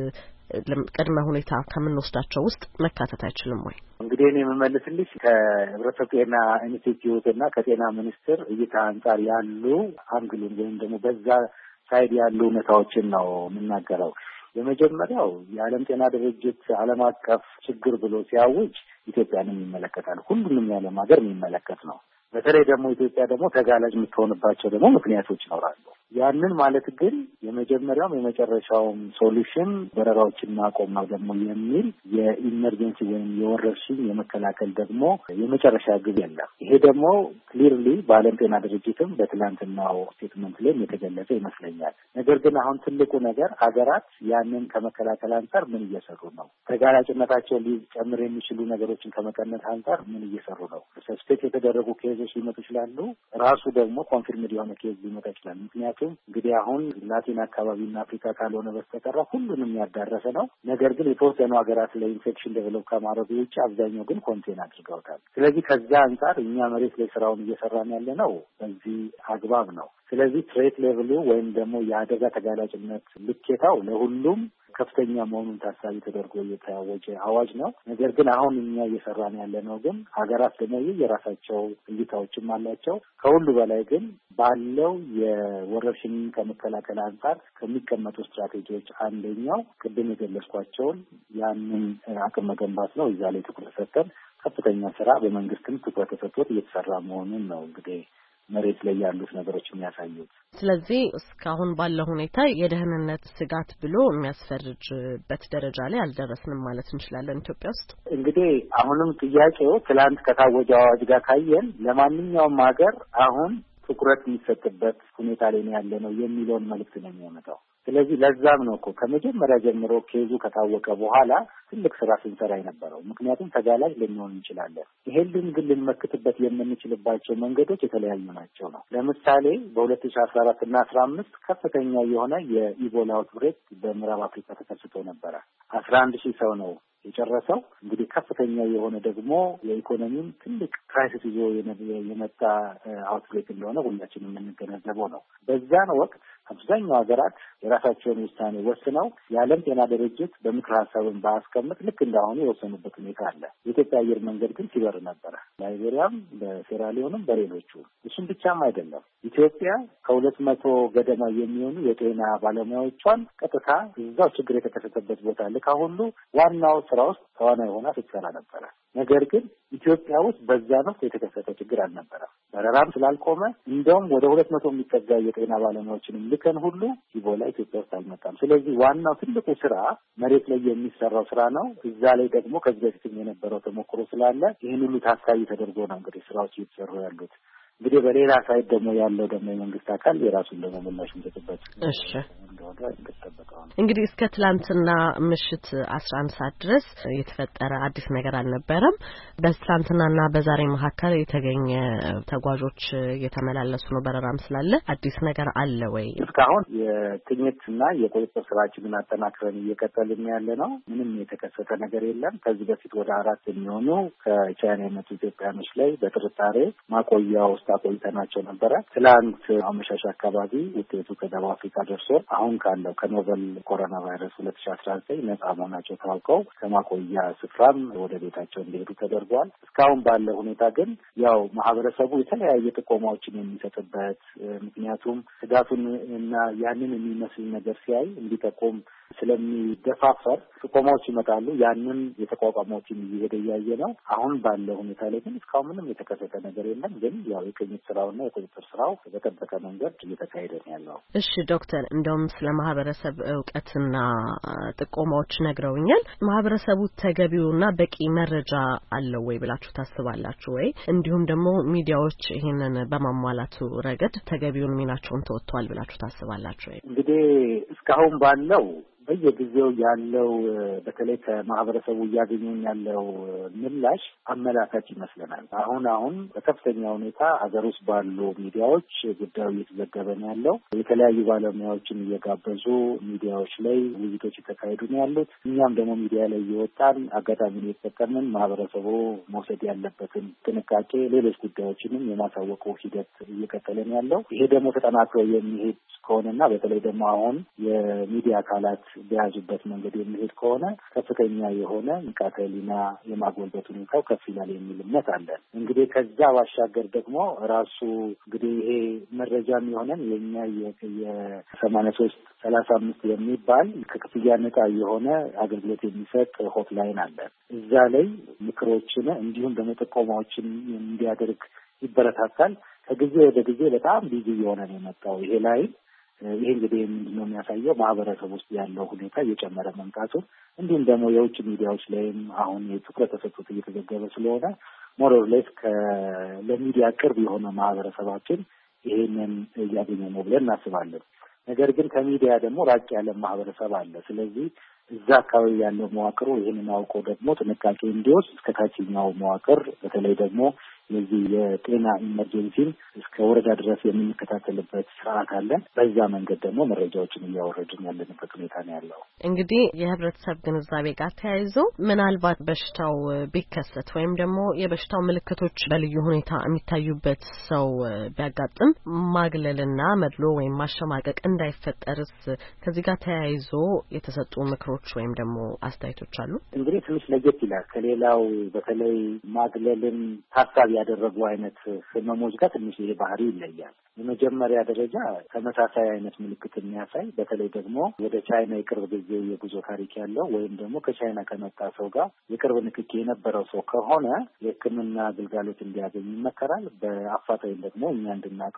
ቅድመ ሁኔታ ከምንወስዳቸው ውስጥ መካተት አይችልም ወይ? እንግዲህ እኔ የምመልስልሽ ከህብረተሰብ ጤና ኢንስቲትዩት እና ከጤና ሚኒስቴር እይታ አንጻር ያሉ አንግሉን ወይም ደግሞ በዛ ሳይድ ያሉ ሁኔታዎችን ነው የምናገረው። የመጀመሪያው የዓለም ጤና ድርጅት ዓለም አቀፍ ችግር ብሎ ሲያውጅ ኢትዮጵያንም ይመለከታል። ሁሉንም የዓለም ሀገር የሚመለከት ነው። በተለይ ደግሞ ኢትዮጵያ ደግሞ ተጋላጭ የምትሆንባቸው ደግሞ ምክንያቶች ይኖራሉ። ያንን ማለት ግን የመጀመሪያውም የመጨረሻውም ሶሉሽን በረራዎችን ማቆም ነው ደግሞ የሚል የኢመርጀንሲ ወይም የወረርሽኝ የመከላከል ደግሞ የመጨረሻ ግብ የለም። ይሄ ደግሞ ክሊርሊ በዓለም ጤና ድርጅትም በትላንትናው ስቴትመንት ላይም የተገለጸ ይመስለኛል። ነገር ግን አሁን ትልቁ ነገር ሀገራት ያንን ከመከላከል አንጻር ምን እየሰሩ ነው? ተጋላጭነታቸውን ሊጨምር የሚችሉ ነገሮችን ከመቀነስ አንጻር ምን እየሰሩ ነው? ሰስፔክት የተደረጉ ኬዞች ሊመጡ ይችላሉ። ራሱ ደግሞ ኮንፊርምድ የሆነ ኬዝ ሊመጣ ይችላል። ምክንያቱም እንግዲህ አሁን ላቲን አካባቢና አፍሪካ ካልሆነ በስተቀር ሁሉንም ያዳረሰ ነው። ነገር ግን የተወሰኑ ሀገራት ላይ ኢንፌክሽን ዴቨሎፕ ከማድረጉ ውጭ አብዛኛው ግን ኮንቴን አድርገውታል። ስለዚህ ከዛ አንጻር እኛ መሬት ላይ ስራውን እየሰራን ያለ ነው በዚህ አግባብ ነው። ስለዚህ ትሬት ሌቭሉ ወይም ደግሞ የአደጋ ተጋላጭነት ልኬታው ለሁሉም ከፍተኛ መሆኑን ታሳቢ ተደርጎ የታወጀ አዋጅ ነው። ነገር ግን አሁን እኛ እየሰራን ያለ ነው ግን ሀገራት ደግሞ የራሳቸው እይታዎችም አላቸው። ከሁሉ በላይ ግን ባለው የወረርሽኝ ከመከላከል አንጻር ከሚቀመጡ ስትራቴጂዎች አንደኛው ቅድም የገለጽኳቸውን ያንን አቅም መገንባት ነው። እዛ ላይ ትኩረት ሰጥተን ከፍተኛ ስራ በመንግስትም ትኩረት ተሰጥቶት እየተሰራ መሆኑን ነው እንግዲህ መሬት ላይ ያሉት ነገሮች የሚያሳዩት። ስለዚህ እስካሁን ባለው ሁኔታ የደህንነት ስጋት ብሎ የሚያስፈርጅበት ደረጃ ላይ አልደረስንም ማለት እንችላለን ኢትዮጵያ ውስጥ። እንግዲህ አሁንም ጥያቄው ትላንት ከታወጀ አዋጅ ጋር ካየን ለማንኛውም ሀገር አሁን ትኩረት የሚሰጥበት ሁኔታ ላይ ያለ ነው የሚለውን መልዕክት ነው የሚያመጣው። ስለዚህ ለዛም ነው እኮ ከመጀመሪያ ጀምሮ ኬዙ ከታወቀ በኋላ ትልቅ ስራ ስንሰራ የነበረው። ምክንያቱም ተጋላጭ ልንሆን እንችላለን። ይሄንን ግን ልንመክትበት የምንችልባቸው መንገዶች የተለያዩ ናቸው ነው። ለምሳሌ በሁለት ሺህ አስራ አራት እና አስራ አምስት ከፍተኛ የሆነ የኢቦላ አውትብሬክ በምዕራብ አፍሪካ ተከስቶ ነበረ። አስራ አንድ ሺህ ሰው ነው የጨረሰው። እንግዲህ ከፍተኛ የሆነ ደግሞ የኢኮኖሚም ትልቅ ክራይሲስ ይዞ የመጣ አውትብሬክ እንደሆነ ሁላችንም የምንገነዘበው ነው። በዛን ወቅት አብዛኛው ሀገራት የራሳቸውን ውሳኔ ወስነው የዓለም ጤና ድርጅት በምክር ሀሳብን ባስቀምጥ ልክ እንዳሁኑ የወሰኑበት ሁኔታ አለ። የኢትዮጵያ አየር መንገድ ግን ሲበር ነበረ፣ ላይቤሪያም፣ በሴራሊዮንም በሌሎቹ። እሱም ብቻም አይደለም። ኢትዮጵያ ከሁለት መቶ ገደማ የሚሆኑ የጤና ባለሙያዎቿን ቀጥታ እዛው ችግር የተከሰተበት ቦታ ልካ ሁሉ ዋናው ስራ ውስጥ ተዋናይ ሆና ስትሰራ ነበረ። ነገር ግን ኢትዮጵያ ውስጥ በዛ ነው የተከሰተ ችግር አልነበረም። በረራም ስላልቆመ እንደውም ወደ ሁለት መቶ የሚጠጋ የጤና ባለሙያዎችንም ልከን ሁሉ ኢቦላ ኢትዮጵያ ውስጥ አልመጣም። ስለዚህ ዋናው ትልቁ ስራ መሬት ላይ የሚሰራው ስራ ነው። እዛ ላይ ደግሞ ከዚህ በፊትም የነበረው ተሞክሮ ስላለ ይህን ሁሉ ታሳቢ ተደርጎ ነው እንግዲህ ስራዎች እየተሰሩ ያሉት። እንግዲህ በሌላ ሳይድ ደግሞ ያለው ደግሞ የመንግስት አካል የራሱን ደግሞ ምላሽ የሚሰጥበት እሺ እንግዲህ እስከ ትላንትና ምሽት አስራ አንድ ሰዓት ድረስ የተፈጠረ አዲስ ነገር አልነበረም። በትላንትናና በዛሬ መካከል የተገኘ ተጓዦች እየተመላለሱ ነው፣ በረራም ስላለ አዲስ ነገር አለ ወይ? እስካሁን የቅኝትና የቁጥጥር ስራችንን አጠናክረን እየቀጠልን ያለ ነው። ምንም የተከሰተ ነገር የለም። ከዚህ በፊት ወደ አራት የሚሆኑ ከቻይና የመጡ ኢትዮጵያኖች ላይ በጥርጣሬ ማቆያ ውስጥ አቆይተናቸው ነበረ። ትላንት አመሻሽ አካባቢ ውጤቱ ከደቡብ አፍሪካ ደርሶ አሁን ካለው ከኖቨል ኮሮና ቫይረስ ሁለት ሺህ አስራ ዘጠኝ ነጻ መሆናቸው ታውቀው ከማቆያ ስፍራም ወደ ቤታቸው እንዲሄዱ ተደርጓል። እስካሁን ባለው ሁኔታ ግን ያው ማህበረሰቡ የተለያየ ጥቆማዎችን የሚሰጥበት ምክንያቱም ስጋቱን እና ያንን የሚመስል ነገር ሲያይ እንዲጠቆም ስለሚደፋፈር ጥቆማዎች ይመጣሉ። ያንን የተቋቋመው ቲም እየሄደ እያየ ነው። አሁን ባለው ሁኔታ ላይ ግን እስካሁን ምንም የተከሰተ ነገር የለም። ግን ያው የቅኝት ስራውና የቁጥጥር ስራው በጠበቀ መንገድ እየተካሄደ ነው ያለው። እሺ ዶክተር፣ እንደውም ስለ ማህበረሰብ እውቀትና ጥቆማዎች ነግረውኛል። ማህበረሰቡ ተገቢውና በቂ መረጃ አለው ወይ ብላችሁ ታስባላችሁ ወይ? እንዲሁም ደግሞ ሚዲያዎች ይሄንን በማሟላቱ ረገድ ተገቢውን ሚናቸውን ተወጥተዋል ብላችሁ ታስባላችሁ ወይ? እንግዲህ እስካሁን ባለው በየጊዜው ያለው በተለይ ከማህበረሰቡ እያገኘን ያለው ምላሽ አመላካች ይመስለናል። አሁን አሁን በከፍተኛ ሁኔታ ሀገር ውስጥ ባሉ ሚዲያዎች ጉዳዩ እየተዘገበ ነው ያለው። የተለያዩ ባለሙያዎችን እየጋበዙ ሚዲያዎች ላይ ውይይቶች የተካሄዱ ነው ያሉት። እኛም ደግሞ ሚዲያ ላይ እየወጣን አጋጣሚውን እየተጠቀምን ማህበረሰቡ መውሰድ ያለበትን ጥንቃቄ፣ ሌሎች ጉዳዮችንም የማሳወቁ ሂደት እየቀጠለ ነው ያለው። ይሄ ደግሞ ተጠናክሮ የሚሄድ ከሆነና በተለይ ደግሞ አሁን የሚዲያ አካላት በያዙበት መንገድ የሚሄድ ከሆነ ከፍተኛ የሆነ ንቃተ ህሊና የማጎልበት ሁኔታው ከፍ ይላል የሚል እምነት አለን። እንግዲህ ከዛ ባሻገር ደግሞ ራሱ እንግዲህ ይሄ መረጃ የሚሆነን የኛ የሰማንያ ሶስት ሰላሳ አምስት የሚባል ከክፍያ ነጻ የሆነ አገልግሎት የሚሰጥ ሆትላይን አለ። እዛ ላይ ምክሮችን እንዲሁም ደግሞ ጥቆማዎችን እንዲያደርግ ይበረታታል። ከጊዜ ወደ ጊዜ በጣም ቢዚ የሆነ ነው የመጣው ይሄ ላይ። ይሄ እንግዲህ ምንድነው የሚያሳየው ማህበረሰብ ውስጥ ያለው ሁኔታ እየጨመረ መምጣቱ፣ እንዲሁም ደግሞ የውጭ ሚዲያዎች ላይም አሁን የትኩረት ተሰጥቶት እየተዘገበ ስለሆነ ሞር ኦር ሌስ ለሚዲያ ቅርብ የሆነ ማህበረሰባችን ይሄንን እያገኘ ነው ብለን እናስባለን። ነገር ግን ከሚዲያ ደግሞ ራቅ ያለ ማህበረሰብ አለ። ስለዚህ እዛ አካባቢ ያለው መዋቅሩ ይህንን አውቀው ደግሞ ጥንቃቄ እንዲወስድ እስከ ታችኛው መዋቅር በተለይ ደግሞ የዚህ የጤና ኢመርጀንሲን እስከ ወረዳ ድረስ የምንከታተልበት ስርዓት አለን። በዛ መንገድ ደግሞ መረጃዎችን እያወረድን ያለንበት ሁኔታ ነው ያለው። እንግዲህ የህብረተሰብ ግንዛቤ ጋር ተያይዞ ምናልባት በሽታው ቢከሰት ወይም ደግሞ የበሽታው ምልክቶች በልዩ ሁኔታ የሚታዩበት ሰው ቢያጋጥም ማግለልና መድሎ ወይም ማሸማቀቅ እንዳይፈጠርስ ከዚህ ጋር ተያይዞ የተሰጡ ምክሮች ወይም ደግሞ አስተያየቶች አሉ? እንግዲህ ትንሽ ለየት ይላል ከሌላው በተለይ ማግለልን ታሳቢ ያደረጉ አይነት ህመሞች ጋር ትንሽ ይሄ ባህሪ ይለያል። የመጀመሪያ ደረጃ ተመሳሳይ አይነት ምልክት የሚያሳይ በተለይ ደግሞ ወደ ቻይና የቅርብ ጊዜ የጉዞ ታሪክ ያለው ወይም ደግሞ ከቻይና ከመጣ ሰው ጋር የቅርብ ንክኪ የነበረው ሰው ከሆነ የሕክምና አገልግሎት እንዲያገኝ ይመከራል። በአፋጣኝ ደግሞ እኛ እንድናውቀው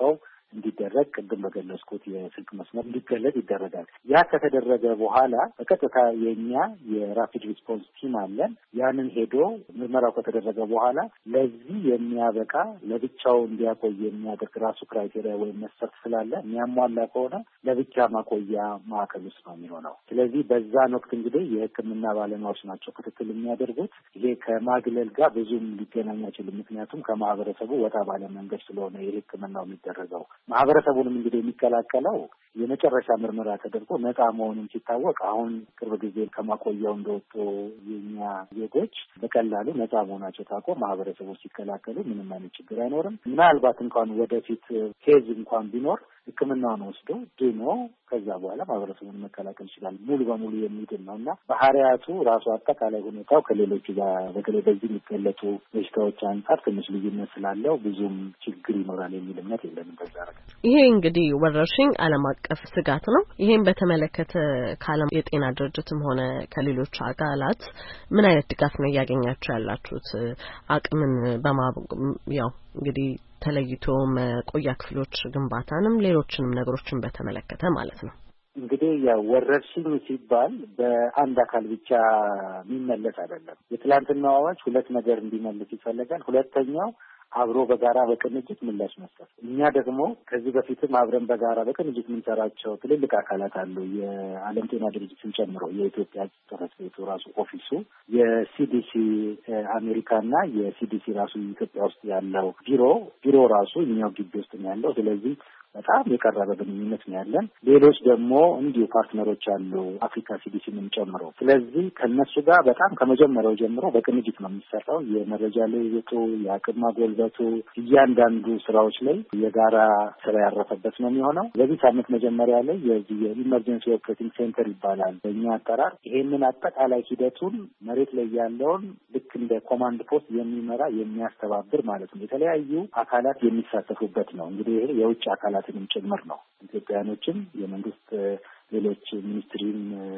እንዲደረግ ቅድም በገለጽኩት የስልክ መስመር እንዲገለጽ ይደረጋል። ያ ከተደረገ በኋላ በቀጥታ የኛ የራፒድ ሪስፖንስ ቲም አለን። ያንን ሄዶ ምርመራው ከተደረገ በኋላ ለዚህ የሚያበቃ ለብቻው እንዲያቆይ የሚያደርግ ራሱ ክራይቴሪያ ወይም መስፈርት ስላለ የሚያሟላ ከሆነ ለብቻ ማቆያ ማዕከል ውስጥ ነው የሚሆነው። ስለዚህ በዛን ወቅት እንግዲህ የሕክምና ባለሙያዎች ናቸው ክትትል የሚያደርጉት። ይሄ ከማግለል ጋር ብዙም ሊገናኝ አይችልም። ምክንያቱም ከማህበረሰቡ ወጣ ባለ መንገድ ስለሆነ የሕክምናው የሚደረገው ማህበረሰቡንም እንግዲህ የሚከላከለው የመጨረሻ ምርመራ ተደርጎ ነፃ መሆኑን ሲታወቅ አሁን ቅርብ ጊዜ ከማቆያው እንደወጡ የኛ ዜጎች በቀላሉ ነፃ መሆናቸው ታውቆ ማህበረሰቡ ሲከላከሉ ምንም አይነት ችግር አይኖርም። ምናልባት እንኳን ወደፊት ኬዝ እንኳን ቢኖር ሕክምናውን ወስዶ ድኖ ከዛ በኋላ ማህበረሰቡን መከላከል ይችላል። ሙሉ በሙሉ የሚድን ነው እና ባህሪያቱ ራሱ አጠቃላይ ሁኔታው ከሌሎቹ ጋር በተለይ በዚህ የሚገለጡ በሽታዎች አንጻር ትንሽ ልዩነት ስላለው ብዙም ችግር ይኖራል የሚል እምነት የለንም። በዛ ረገድ ይሄ እንግዲህ ወረርሽኝ ዓለም አቀፍ ስጋት ነው። ይሄን በተመለከተ ከዓለም የጤና ድርጅትም ሆነ ከሌሎች አካላት ምን አይነት ድጋፍ ነው እያገኛችሁ ያላችሁት? አቅምን በማ ያው እንግዲህ ተለይቶ መቆያ ክፍሎች ግንባታንም ሌሎችንም ነገሮችን በተመለከተ ማለት ነው። እንግዲህ ያው ወረርሽኝ ሲባል በአንድ አካል ብቻ የሚመለስ አይደለም። የትላንትናው አዋጅ ሁለት ነገር እንዲመልስ ይፈልጋል። ሁለተኛው አብሮ በጋራ በቅንጅት ምላሽ መስጠት። እኛ ደግሞ ከዚህ በፊትም አብረን በጋራ በቅንጅት የምንሰራቸው ትልልቅ አካላት አሉ። የዓለም ጤና ድርጅትን ጨምሮ የኢትዮጵያ ጽሕፈት ቤቱ ራሱ ኦፊሱ፣ የሲዲሲ አሜሪካና የሲዲሲ ራሱ ኢትዮጵያ ውስጥ ያለው ቢሮ ቢሮ ራሱ እኛው ግቢ ውስጥ ነው ያለው። ስለዚህ በጣም የቀረበ ግንኙነት ነው ያለን። ሌሎች ደግሞ እንዲሁ ፓርትነሮች አሉ አፍሪካ ሲዲሲንም ጨምሮ። ስለዚህ ከነሱ ጋር በጣም ከመጀመሪያው ጀምሮ በቅንጅት ነው የሚሰራው። የመረጃ ልውውጡ፣ የአቅም ማጎልበቱ፣ እያንዳንዱ ስራዎች ላይ የጋራ ስራ ያረፈበት ነው የሚሆነው። በዚህ ሳምንት መጀመሪያ ላይ የዚህ የኢመርጀንሲ ኦፕሬቲንግ ሴንተር ይባላል በእኛ አጠራር። ይሄንን አጠቃላይ ሂደቱን መሬት ላይ ያለውን ልክ እንደ ኮማንድ ፖስት የሚመራ የሚያስተባብር ማለት ነው። የተለያዩ አካላት የሚሳተፉበት ነው። እንግዲህ ይሄ የውጭ አካላት ንም ጭምር ነው። ኢትዮጵያኖችም የመንግስት ሌሎች ሚኒስትሪም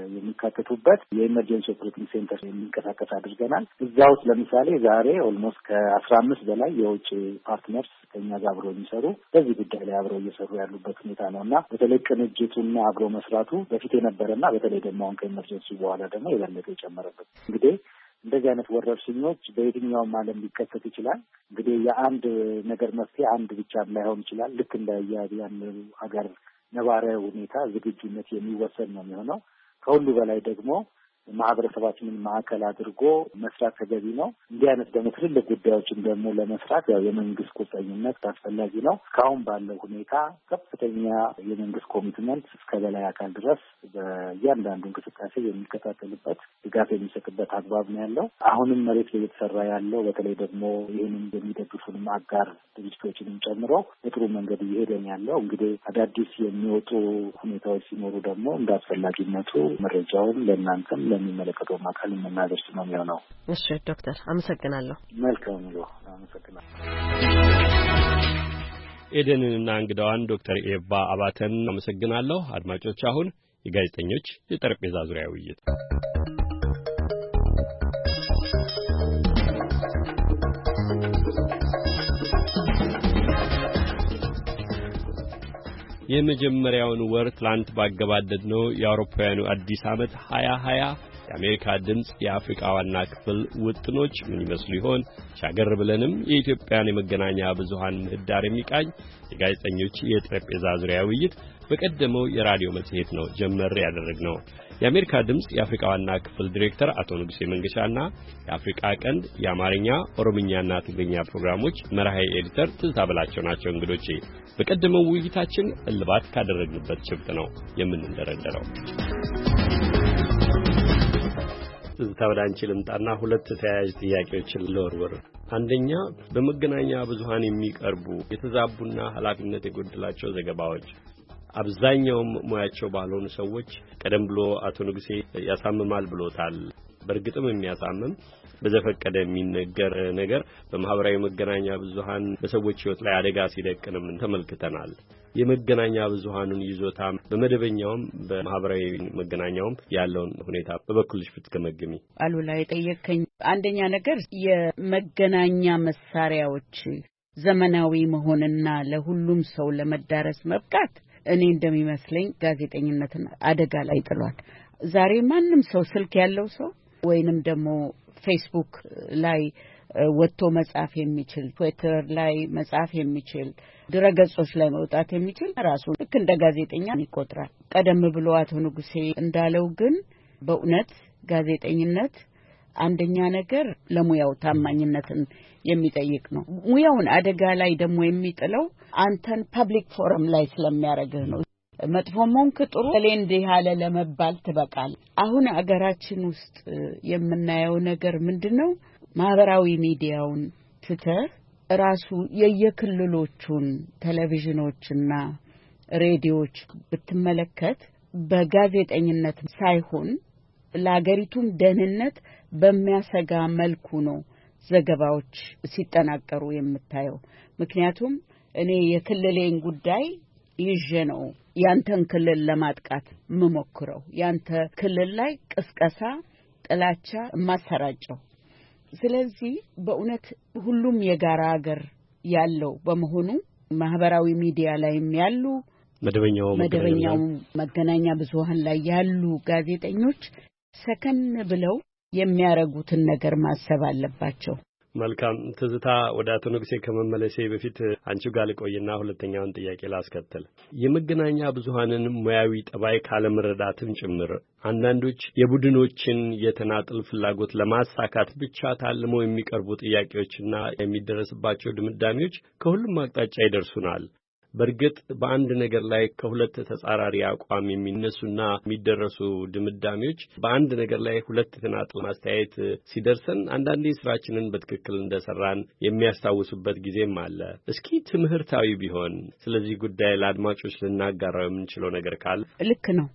የሚካተቱበት የኢመርጀንሲ ኦፕሬቲንግ ሴንተር የሚንቀሳቀስ አድርገናል። እዛ ውስጥ ለምሳሌ ዛሬ ኦልሞስት ከአስራ አምስት በላይ የውጭ ፓርትነርስ ከኛ ጋር አብረው የሚሰሩ በዚህ ጉዳይ ላይ አብረው እየሰሩ ያሉበት ሁኔታ ነው እና በተለይ ቅንጅቱና አብሮ መስራቱ በፊት የነበረና በተለይ ደግሞ አሁን ከኢመርጀንሲ በኋላ ደግሞ የበለጠ የጨመረበት እንግዲህ እንደዚህ አይነት ወረርሽኞች በየትኛውም ዓለም ሊከሰት ይችላል። እንግዲህ የአንድ ነገር መፍትሄ አንድ ብቻ ላይሆን ይችላል። ልክ እንደ ያን ሀገር ነባራዊ ሁኔታ ዝግጁነት የሚወሰን ነው የሚሆነው። ከሁሉ በላይ ደግሞ ማህበረሰባችንን ማዕከል አድርጎ መስራት ተገቢ ነው። እንዲህ አይነት ደግሞ ትልልቅ ጉዳዮችን ደግሞ ለመስራት ያው የመንግስት ቁርጠኝነት አስፈላጊ ነው። እስካሁን ባለው ሁኔታ ከፍተኛ የመንግስት ኮሚትመንት እስከ በላይ አካል ድረስ በእያንዳንዱ እንቅስቃሴ የሚከታተልበት ድጋፍ የሚሰጥበት አግባብ ነው ያለው። አሁንም መሬት ላይ የተሰራ ያለው በተለይ ደግሞ ይህንን የሚደግፉንም አጋር ድርጅቶችንም ጨምሮ በጥሩ መንገድ እየሄደን ያለው እንግዲህ አዳዲስ የሚወጡ ሁኔታዎች ሲኖሩ ደግሞ እንደ አስፈላጊነቱ መረጃውን ለእናንተም ለሚመለከተው አካል የምናደርስ ነው የሚሆነው። እሺ ዶክተር አመሰግናለሁ። መልካም ነው። አመሰግናለሁ። ኤደንንና እንግዳዋን ዶክተር ኤባ አባተን አመሰግናለሁ። አድማጮች አሁን የጋዜጠኞች የጠረጴዛ ዙሪያ ውይይት የመጀመሪያውን ወር ትላንት ባገባደድ ነው የአውሮፓውያኑ አዲስ ዓመት ሀያ ሀያ የአሜሪካ ድምጽ የአፍሪካ ዋና ክፍል ውጥኖች ምን ይመስሉ ይሆን? ሻገር ብለንም የኢትዮጵያን የመገናኛ ብዙሃን ምህዳር የሚቃኝ የጋዜጠኞች የጠረጴዛ ዙሪያ ውይይት በቀደመው የራዲዮ መጽሔት ነው ጀመር ያደረግነው። የአሜሪካ ድምጽ የአፍሪካ ዋና ክፍል ዲሬክተር አቶ ንጉሴ መንገሻና የአፍሪካ ቀንድ የአማርኛ ኦሮምኛና ትግርኛ ፕሮግራሞች መርሃይ ኤዲተር ትዝታ በላቸው ናቸው እንግዶቼ። በቀደመው ውይይታችን እልባት ካደረግንበት ጭብጥ ነው የምንደረደረው። ትዝታ ወደ አንቺ ልምጣና ሁለት ተያያዥ ጥያቄዎችን ልወርወር። አንደኛ በመገናኛ ብዙሃን የሚቀርቡ የተዛቡና ኃላፊነት የጎደላቸው ዘገባዎች አብዛኛውም ሙያቸው ባልሆኑ ሰዎች ቀደም ብሎ አቶ ንጉሴ ያሳምማል ብሎታል። በእርግጥም የሚያሳምም በዘፈቀደ የሚነገር ነገር በማህበራዊ መገናኛ ብዙሃን በሰዎች ሕይወት ላይ አደጋ ሲደቅንም ተመልክተናል። የመገናኛ ብዙሃኑን ይዞታ በመደበኛውም በማህበራዊ መገናኛውም ያለውን ሁኔታ በበኩልሽ ብትገመግሚ። አሉላ የጠየቀኝ አንደኛ ነገር የመገናኛ መሳሪያዎች ዘመናዊ መሆንና ለሁሉም ሰው ለመዳረስ መብቃት እኔ እንደሚመስለኝ ጋዜጠኝነትን አደጋ ላይ ጥሏል። ዛሬ ማንም ሰው ስልክ ያለው ሰው ወይንም ደግሞ ፌስቡክ ላይ ወጥቶ መጻፍ የሚችል ትዊተር ላይ መጻፍ የሚችል ድረገጾች ላይ መውጣት የሚችል ራሱ ልክ እንደ ጋዜጠኛ ይቆጥራል። ቀደም ብሎ አቶ ንጉሴ እንዳለው ግን በእውነት ጋዜጠኝነት አንደኛ ነገር ለሙያው ታማኝነትን የሚጠይቅ ነው። ሙያውን አደጋ ላይ ደግሞ የሚጥለው አንተን ፐብሊክ ፎረም ላይ ስለሚያደርግህ ነው። መጥፎም ሆንክ ጥሩ ለሌንድ ያለ ለመባል ትበቃል። አሁን አገራችን ውስጥ የምናየው ነገር ምንድነው? ማህበራዊ ሚዲያውን ትተህ ራሱ የየክልሎቹን ቴሌቪዥኖችና ሬዲዮዎች ብትመለከት በጋዜጠኝነት ሳይሆን ለአገሪቱም ደህንነት በሚያሰጋ መልኩ ነው ዘገባዎች ሲጠናቀሩ የምታየው። ምክንያቱም እኔ የክልሌን ጉዳይ ይዤ ነው ያንተን ክልል ለማጥቃት መሞክረው፣ ያንተ ክልል ላይ ቅስቀሳ፣ ጥላቻ ማሰራጨው። ስለዚህ በእውነት ሁሉም የጋራ ሀገር ያለው በመሆኑ ማህበራዊ ሚዲያ ላይም ያሉ መደበኛው መደበኛው መገናኛ ብዙሃን ላይ ያሉ ጋዜጠኞች ሰከን ብለው የሚያረጉትን ነገር ማሰብ አለባቸው። መልካም ትዝታ፣ ወደ አቶ ንጉሴ ከመመለሴ በፊት አንቺ ጋር ልቆይና ሁለተኛውን ጥያቄ ላስከትል። የመገናኛ ብዙሃንን ሙያዊ ጠባይ ካለመረዳትም ጭምር አንዳንዶች የቡድኖችን የተናጥል ፍላጎት ለማሳካት ብቻ ታልመው የሚቀርቡ ጥያቄዎችና የሚደረስባቸው ድምዳሜዎች ከሁሉም አቅጣጫ ይደርሱናል። በእርግጥ በአንድ ነገር ላይ ከሁለት ተጻራሪ አቋም የሚነሱና የሚደረሱ ድምዳሜዎች በአንድ ነገር ላይ ሁለት ተናጥል ማስተያየት ሲደርሰን አንዳንዴ ስራችንን በትክክል እንደሰራን የሚያስታውሱበት ጊዜም አለ። እስኪ ትምህርታዊ ቢሆን ስለዚህ ጉዳይ ለአድማጮች ልናጋራው የምንችለው ነገር ካለ? ልክ ነው።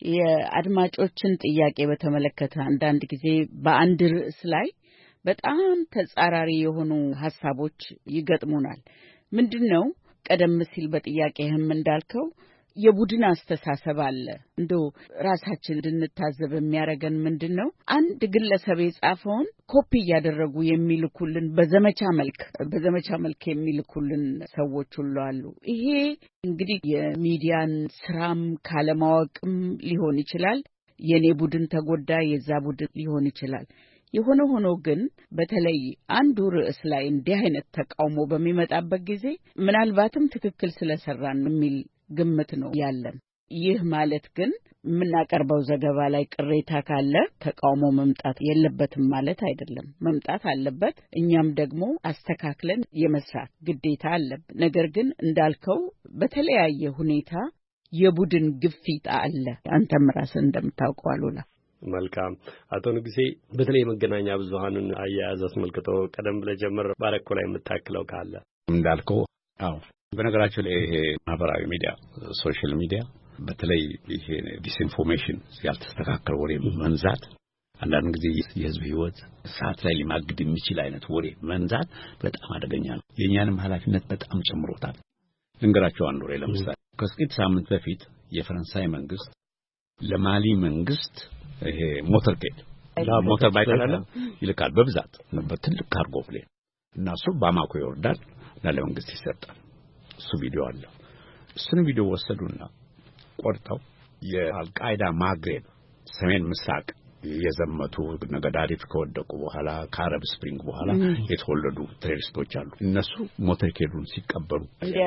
የአድማጮችን ጥያቄ በተመለከተ አንዳንድ ጊዜ በአንድ ርዕስ ላይ በጣም ተጻራሪ የሆኑ ሐሳቦች ይገጥሙናል። ምንድነው? ቀደም ሲል በጥያቄህም እንዳልከው የቡድን አስተሳሰብ አለ። እንደው ራሳችን እንድንታዘብ የሚያደርገን ምንድነው? አንድ ግለሰብ የጻፈውን ኮፒ እያደረጉ የሚልኩልን በዘመቻ መልክ በዘመቻ መልክ የሚልኩልን ሰዎች ሁሉ አሉ። ይሄ እንግዲህ የሚዲያን ስራም ካለማወቅም ሊሆን ይችላል። የኔ ቡድን ተጎዳ፣ የዛ ቡድን ሊሆን ይችላል። የሆነ ሆኖ ግን በተለይ አንዱ ርዕስ ላይ እንዲህ አይነት ተቃውሞ በሚመጣበት ጊዜ ምናልባትም ትክክል ስለሰራን የሚል ግምት ነው ያለን። ይህ ማለት ግን የምናቀርበው ዘገባ ላይ ቅሬታ ካለ ተቃውሞ መምጣት የለበትም ማለት አይደለም። መምጣት አለበት። እኛም ደግሞ አስተካክለን የመስራት ግዴታ አለብን። ነገር ግን እንዳልከው በተለያየ ሁኔታ የቡድን ግፊት አለ። አንተም ራስህ እንደምታውቀው አሉላ። መልካም አቶ ንጉሴ፣ በተለይ መገናኛ ብዙሃንን አያያዝ አስመልክቶ ቀደም ብለህ ጀምር ባረኮ ላይ የምታክለው ካለ? እንዳልከው አዎ፣ በነገራችን ላይ ይሄ ማህበራዊ ሚዲያ ሶሻል ሚዲያ በተለይ ይሄ ዲስኢንፎርሜሽን ያልተስተካከለ ወሬ መንዛት፣ አንዳንድ ጊዜ የህዝብ ህይወት ሰዓት ላይ ሊማግድ የሚችል አይነት ወሬ መንዛት በጣም አደገኛ ነው። የኛንም ኃላፊነት በጣም ጨምሮታል። ልንገራቸው አንድ ወሬ ለምሳሌ ከጥቂት ሳምንት በፊት የፈረንሳይ መንግስት ለማሊ መንግስት ይሄ ሞተር ኬድ ሞተር ባይካላ ይልካል በብዛት በትልቅ ካርጎ ፕሌን እና እሱ ባማኮ ይወርዳል ለመንግስት ይሰጣል። እሱ ቪዲዮ አለ። እሱን ቪዲዮ ወሰዱና ቆርጠው የአልቃይዳ ማግሬብ ሰሜን ምስራቅ የዘመቱ ነገዳሪፍ ከወደቁ በኋላ ከአረብ ስፕሪንግ በኋላ የተወለዱ ቴሮሪስቶች አሉ። እነሱ ሞተር ኬዱን ሲቀበሉ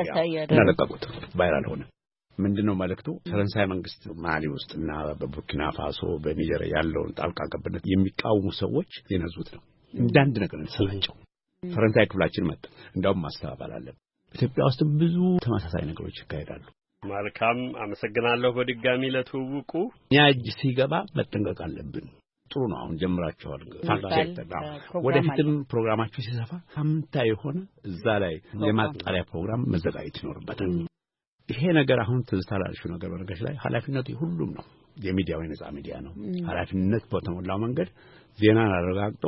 ያለቀቁት ቫይራል ሆነ። ምንድነው መልእክቱ? ፈረንሳይ መንግስት ማሊ ውስጥና በቡርኪና ፋሶ በኒጀር ያለውን ጣልቃ ገብነት የሚቃወሙ ሰዎች የነዙት ነው። እንዳንድ ነገር ተሰላቸው። ፈረንሳይ ክፍላችን መጣ። እንዳውም ማስተባበል አለ። ኢትዮጵያ ውስጥ ብዙ ተመሳሳይ ነገሮች ይካሄዳሉ። መልካም አመሰግናለሁ። በድጋሚ ለትውውቁ ኛ እጅ ሲገባ መጠንቀቅ አለብን። ጥሩ ነው። አሁን ጀምራችኋል። ወደፊትም ፕሮግራማችሁ ሲሰፋ ሳምንታዊ የሆነ እዛ ላይ የማጣሪያ ፕሮግራም መዘጋጀት ይኖርበታል። ይሄ ነገር አሁን ተዝታላልሹ ነገር በነገር ላይ ኃላፊነቱ ሁሉም ነው። የሚዲያው የነጻ ሚዲያ ነው። ኃላፊነት በተሞላው መንገድ ዜናን አረጋግጦ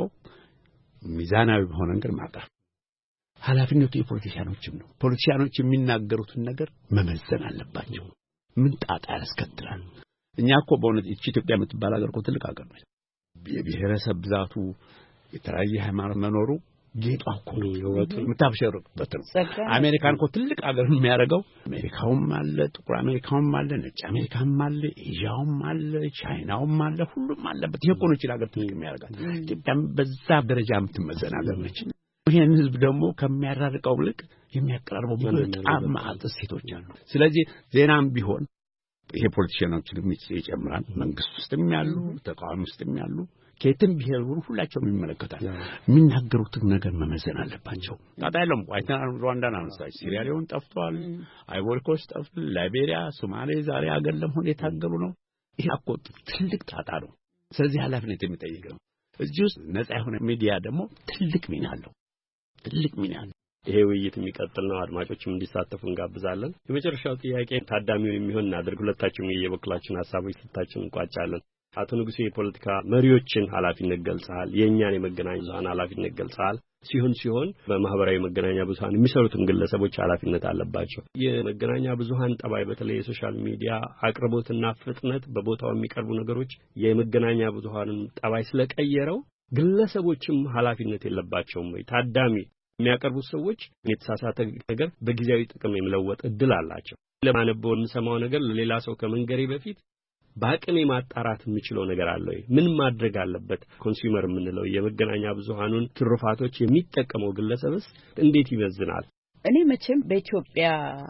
ሚዛናዊ በሆነ መንገድ ማቅረብ ኃላፊነቱ የፖለቲሻኖችም ነው። ፖለቲሻኖች የሚናገሩትን ነገር መመዘን አለባቸው። ምን ጣጣ ያስከትላል? እኛ እኮ በእውነት ኢትዮጵያ የምትባል ሀገር እኮ ትልቅ ሀገር ነች። የብሔረሰብ ብዛቱ የተለያየ ሃይማኖት መኖሩ ጌጧ እኮ ነው የወጡ የምታብሸርበት ነው። አሜሪካን እኮ ትልቅ አገር የሚያደርገው አሜሪካውም አለ፣ ጥቁር አሜሪካውም አለ፣ ነጭ አሜሪካም አለ፣ ኤዥያውም አለ፣ ቻይናውም አለ፣ ሁሉም አለበት። ይሄ እኮ ነው ይችላል አገር ትልቅ የሚያደርጋት። ኢትዮጵያም በዛ ደረጃ የምትመዘን አገር ነች። ይሄን ህዝብ ደግሞ ከሚያራርቀው ልቅ የሚያቀራርበው በጣም ማዕት ሴቶች አሉ። ስለዚህ ዜናም ቢሆን ይሄ ፖለቲሽያኖችንም ይጨምራል። መንግስት ውስጥም ያሉ ተቃዋሚ ውስጥም ያሉ ከየትም ቢሄዱ ሁላቸውም ይመለከታል። የሚናገሩት ነገር መመዘን አለባቸው። ታዲያለም ዋይታ ሩዋንዳን አንሳች ሲሪያ ሊሆን ጠፍቷል፣ አይቮሪ ኮስት ጠፍቷል፣ ላይቤሪያ፣ ሶማሌ ዛሬ አገር ለመሆን የታገሉ ነው። ይሄ እኮ ትልቅ ጣጣ ነው። ስለዚህ ኃላፊነት የሚጠይቅ ነው። እዚህ ውስጥ ነፃ የሆነ ሚዲያ ደግሞ ትልቅ ሚና አለው። ትልቅ ሚና አለው። ይሄ ውይይት የሚቀጥል ነው። አድማጮችም እንዲሳተፉ እንጋብዛለን። የመጨረሻው ጥያቄ ታዳሚውን የሚሆን እናድርግ። ሁለታችሁም የየበኩላችሁን ሐሳቦች ስታችን እንቋጫለን። አቶ ንጉሴ የፖለቲካ መሪዎችን ኃላፊነት ገልጸዋል። የኛን የመገናኛ ብዙሃን ኃላፊነት ገልጸዋል። ሲሆን ሲሆን በማህበራዊ መገናኛ ብዙሃን የሚሰሩትም ግለሰቦች ኃላፊነት አለባቸው። የመገናኛ ብዙሃን ጠባይ በተለይ የሶሻል ሚዲያ አቅርቦትና ፍጥነት በቦታው የሚቀርቡ ነገሮች የመገናኛ ብዙሃንን ጠባይ ስለቀየረው ግለሰቦችም ኃላፊነት የለባቸውም ወይ? ታዳሚ የሚያቀርቡት ሰዎች የተሳሳተ ነገር በጊዜያዊ ጥቅም የመለወጥ እድል አላቸው። ለማነበው እንሰማው ነገር ለሌላ ሰው ከመንገሬ በፊት በአቅሜ ማጣራት የምችለው ነገር አለ ወይ? ምን ማድረግ አለበት? ኮንሱመር የምንለው የመገናኛ ብዙሃኑን ትሩፋቶች የሚጠቀመው ግለሰብስ እንዴት ይመዝናል? እኔ መቼም በኢትዮጵያ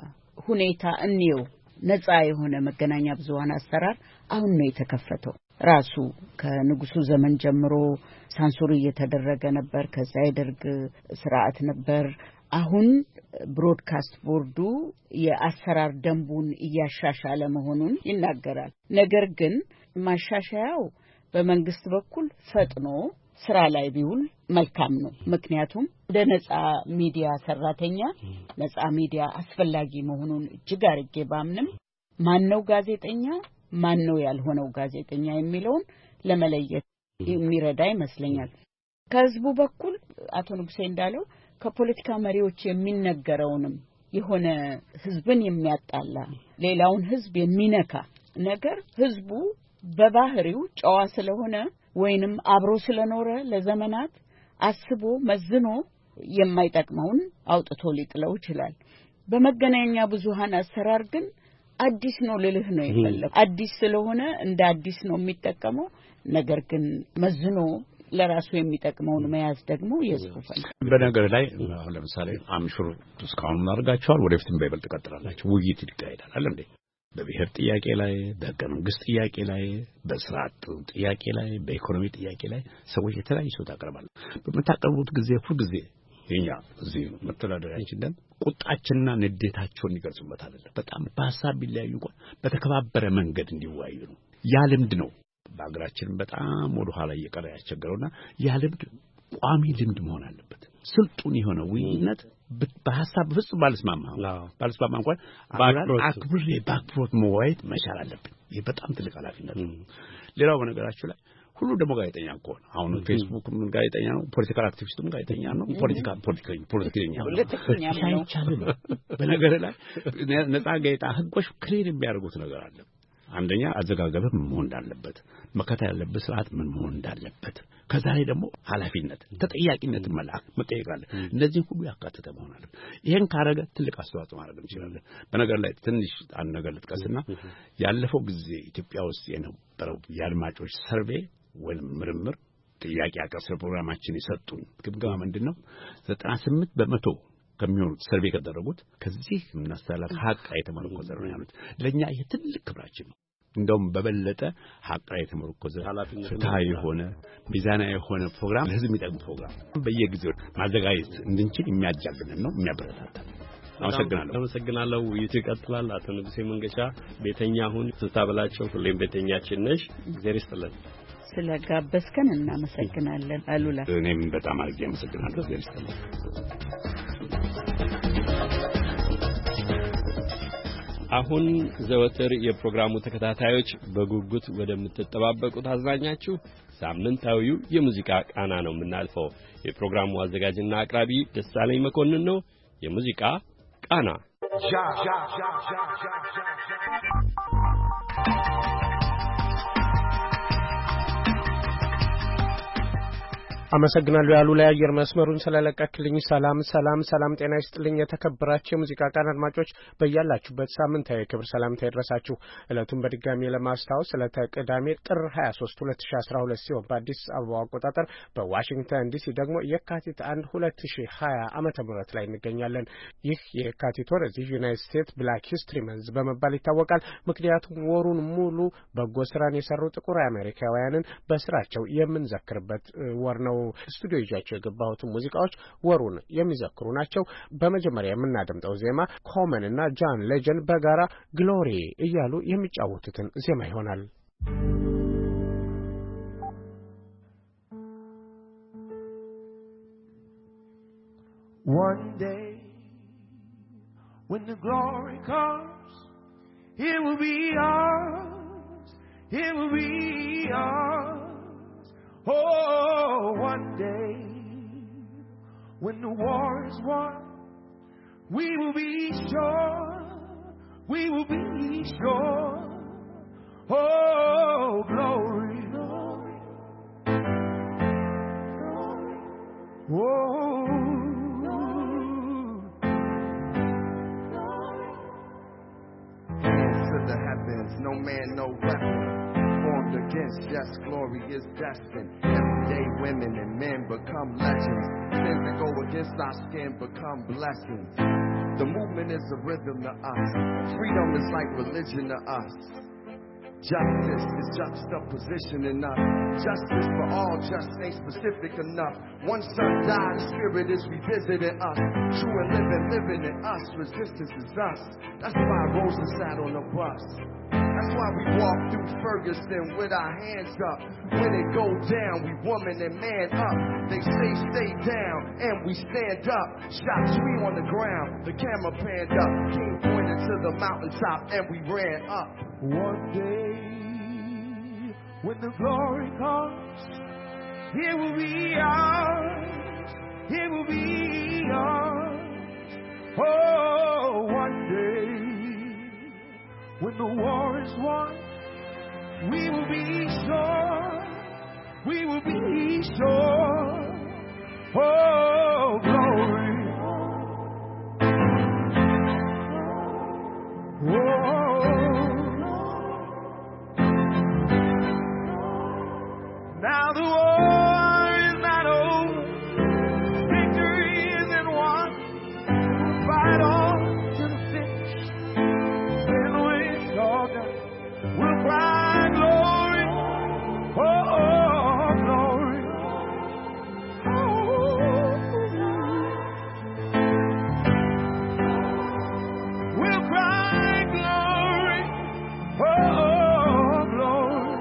ሁኔታ እንየው ነፃ የሆነ መገናኛ ብዙሃን አሰራር አሁን ነው የተከፈተው። ራሱ ከንጉሱ ዘመን ጀምሮ ሳንሱር እየተደረገ ነበር። ከዛ የደርግ ስርዓት ነበር። አሁን ብሮድካስት ቦርዱ የአሰራር ደንቡን እያሻሻለ መሆኑን ይናገራል። ነገር ግን ማሻሻያው በመንግስት በኩል ፈጥኖ ስራ ላይ ቢውል መልካም ነው። ምክንያቱም እንደ ነፃ ሚዲያ ሰራተኛ ነፃ ሚዲያ አስፈላጊ መሆኑን እጅግ አርጌ ባምንም ማነው ጋዜጠኛ ማነው ያልሆነው ጋዜጠኛ የሚለውን ለመለየት የሚረዳ ይመስለኛል። ከህዝቡ በኩል አቶ ንጉሴ እንዳለው ከፖለቲካ መሪዎች የሚነገረውንም የሆነ ህዝብን የሚያጣላ ሌላውን ህዝብ የሚነካ ነገር ህዝቡ በባህሪው ጨዋ ስለሆነ ወይንም አብሮ ስለኖረ ለዘመናት አስቦ መዝኖ የማይጠቅመውን አውጥቶ ሊጥለው ይችላል። በመገናኛ ብዙሃን አሰራር ግን አዲስ ነው ልልህ ነው የፈለኩ። አዲስ ስለሆነ እንደ አዲስ ነው የሚጠቀመው። ነገር ግን መዝኖ ለራሱ የሚጠቅመውን መያዝ ደግሞ የጽሁፈን በነገር ላይ አሁን ለምሳሌ አምሹር እስካሁን እናርጋቸዋል። ወደፊትም በይበልጥ ቀጥላላችሁ። ውይይት ይካሄዳል አይደል እንዴ? በብሔር ጥያቄ ላይ፣ በህገ መንግስት ጥያቄ ላይ፣ በስርዓት ጥያቄ ላይ፣ በኢኮኖሚ ጥያቄ ላይ ሰዎች የተለያዩ ሰው ታቀርባሉ። በመታቀርቡት ጊዜ ሁሉ ጊዜ የኛ እዚህ መተዳደሪያችን ደን ቁጣችንና ንዴታቸውን ይገልጹበት አይደለም። በጣም በሐሳብ ቢለያዩ እንኳን በተከባበረ መንገድ እንዲወያዩ ነው። ያ ልምድ ነው በአገራችን በጣም ወደ ኋላ እየቀረ ያስቸገረውና ያ ልምድ ቋሚ ልምድ መሆን አለበት። ስልጡን የሆነ ውይይት በሐሳብ ፍጹም ባልስማማ ባልስማማ እንኳን አክብሬ በአክብሮት መወያየት መቻል አለብን። ይሄ በጣም ትልቅ ኃላፊነት ነው። ሌላው በነገራችሁ ላይ ሁሉ ደግሞ ጋዜጠኛ እኮ ነው። አሁን ፌስቡክ ምን ጋዜጠኛ ነው፣ ፖለቲካል አክቲቪስቱም ጋዜጠኛ ነው፣ ፖለቲካ ፖለቲከኛ ፖለቲከኛ ነው። በነገር ላይ ነፃ ጋዜጣ ህጎች ክሊር የሚያደርጉት ነገር አለ። አንደኛ አዘጋገብህ ምን መሆን እንዳለበት፣ መከታተል ያለበት ስርዓት ምን መሆን እንዳለበት፣ ከዛ ላይ ደግሞ ኃላፊነት ተጠያቂነት መላክ መጠየቃለ። እነዚህ ሁሉ ያካተተ መሆን አለበት። ይሄን ካረገ ትልቅ አስተዋጽኦ ማድረግ እንችላለን። በነገር ላይ ትንሽ አንድ ነገር ልጥቀስና ያለፈው ጊዜ ኢትዮጵያ ውስጥ የነበረው የአድማጮች ሰርቬይ ወይም ምርምር ጥያቄ አቀርብ ፕሮግራማችን የሰጡን ግምገማ ምንድነው? ዘጠና ስምንት በመቶ ከሚሆኑት ሰርቬይ ከተደረጉት ከዚህ ምናስተላልፍ ሀቅ የተመረኮዘ ነው ያሉት። ለኛ ይሄ ትልቅ ክብራችን ነው። እንደውም በበለጠ ሀቅ የተመረኮዘ ፍትሃዊ የሆነ ሚዛናዊ የሆነ ፕሮግራም ለህዝብ የሚጠቅም ፕሮግራም በየጊዜው ማዘጋጀት እንድንችል የሚያጃብንን ነው የሚያበረታታ። አመሰግናለሁ። አመሰግናለሁ። ውይይቱ ይቀጥላል። አቶ ንጉሴ መንገሻ ቤተኛ ሁን ስታበላቸው ሁሌም ቤተኛችን ነሽ። እግዚአብሔር ይስጥልን። ስለጋበዝከን እናመሰግናለን አሉላ። እኔም በጣም አድርጌ አመሰግናለሁ። እግዚአብሔር ይስጥልን። አሁን ዘወትር የፕሮግራሙ ተከታታዮች በጉጉት ወደምትጠባበቁት አዝናኛችሁ ሳምንታዊው የሙዚቃ ቃና ነው የምናልፈው። የፕሮግራሙ አዘጋጅና አቅራቢ ደሳለኝ መኮንን ነው። የሙዚቃ ቃና አመሰግናለሁ ያሉ ላይ አየር መስመሩን ስለለቀቅልኝ። ሰላም ሰላም ሰላም ጤና ይስጥልኝ። የተከበራችሁ የሙዚቃ ቃና አድማጮች በእያላችሁበት ሳምንታዊ ክብር ሰላምታ ይድረሳችሁ። ዕለቱን በድጋሚ ለማስታወስ ዕለተ ቅዳሜ ጥር ሀያ ሶስት ሁለት ሺህ አስራ ሁለት ሲሆን በአዲስ አበባ አቆጣጠር በዋሽንግተን ዲሲ ደግሞ የካቲት አንድ ሁለት ሺህ ሀያ ዓመተ ምህረት ላይ እንገኛለን። ይህ የካቲት ወር እዚህ ዩናይትድ ስቴትስ ብላክ ሂስትሪ መንዝ በመባል ይታወቃል። ምክንያቱም ወሩን ሙሉ በጎ ስራን የሰሩ ጥቁር አሜሪካውያንን በስራቸው የምንዘክርበት ወር ነው። ስቱዲዮ ይዣቸው የገባሁት ሙዚቃዎች ወሩን የሚዘክሩ ናቸው። በመጀመሪያ የምናደምጠው ዜማ ኮመን እና ጃን ሌጀንድ በጋራ ግሎሪ እያሉ የሚጫወቱትን ዜማ ይሆናል። One day when the glory comes, it will be ours, it will be ours. Oh, one day when the war is won, we will be sure, we will be sure. Oh, glory, glory, glory. Oh, glory. Hands to the heavens, no man, no weapon formed against just glory is destined. Everyday women and men become legends. Sins that go against our skin become blessings. The movement is a rhythm to us. Freedom is like religion to us. Justice is juxtaposition enough. Justice for all just ain't specific enough. One son died, the spirit is revisiting us. True and living, living in us. Resistance is us. That's why Rosa sat on the bus. That's why we walk through Ferguson with our hands up. When it go down, we woman and man up. They say stay down, and we stand up. Shots we on the ground, the camera panned up. King pointed to the mountaintop, and we ran up. One day, when the glory comes, it will be ours, it will be ours. Oh, one day, when the war is won, we will be sure, we will be sure. Oh, glory. Oh, now the war is not over, victory isn't won. We'll fight on to the finish. Then when it's all done, we'll cry glory. Oh, oh, glory. Oh, we'll cry glory. Oh, oh, glory.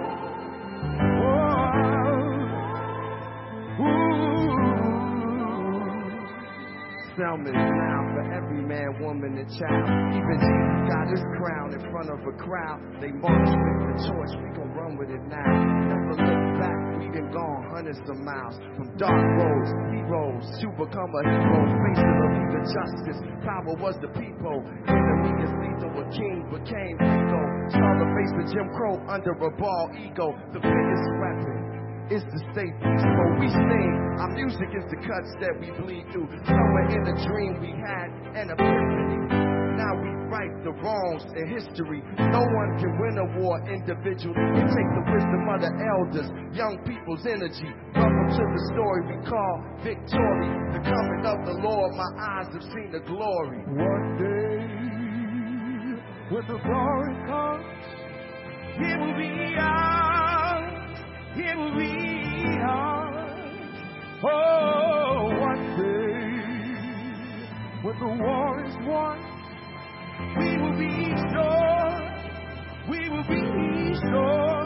Selma is now for every man, woman, and child. Even Jesus got his crown in front of a crowd. They march with the torch, we gon' run with it now. Never look back, we done gone hundreds of miles. From dark roads, heroes, to become a hero. Face of the league of justice, power was the people. Enemy is lethal, a king became ego. Saw the face of Jim Crow under a bald ego. The biggest weapon is to stay peaceful. We sing, our music is the cuts that we bleed through. Somewhere in the dream we had an epiphany. Now we right the wrongs in history. No one can win a war individually. We take the wisdom of the elders, young people's energy. Welcome to the story we call victory. The coming of the Lord, my eyes have seen the glory. One day, when the glory comes, it will be ours. It will be ours. Oh, one day, when the war is won, we will be sure, we will be sure.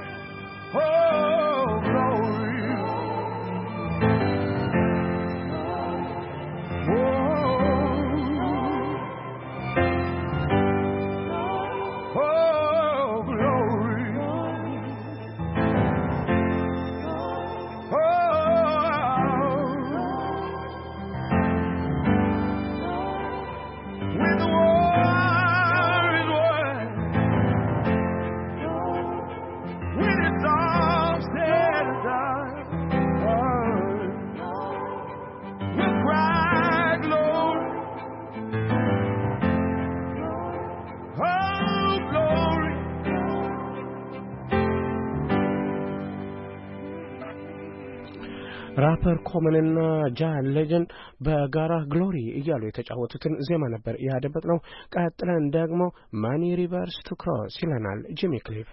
Oh, glory. Oh, glory. When the war is won, ራፐር ኮመንና ጃን ሌጀንድ በጋራ ግሎሪ እያሉ የተጫወቱትን ዜማ ነበር ያደመጥነው። ቀጥለን ደግሞ ማኒ ሪቨርስ ቱ ክሮስ ይለናል ጂሚ ክሊፍ።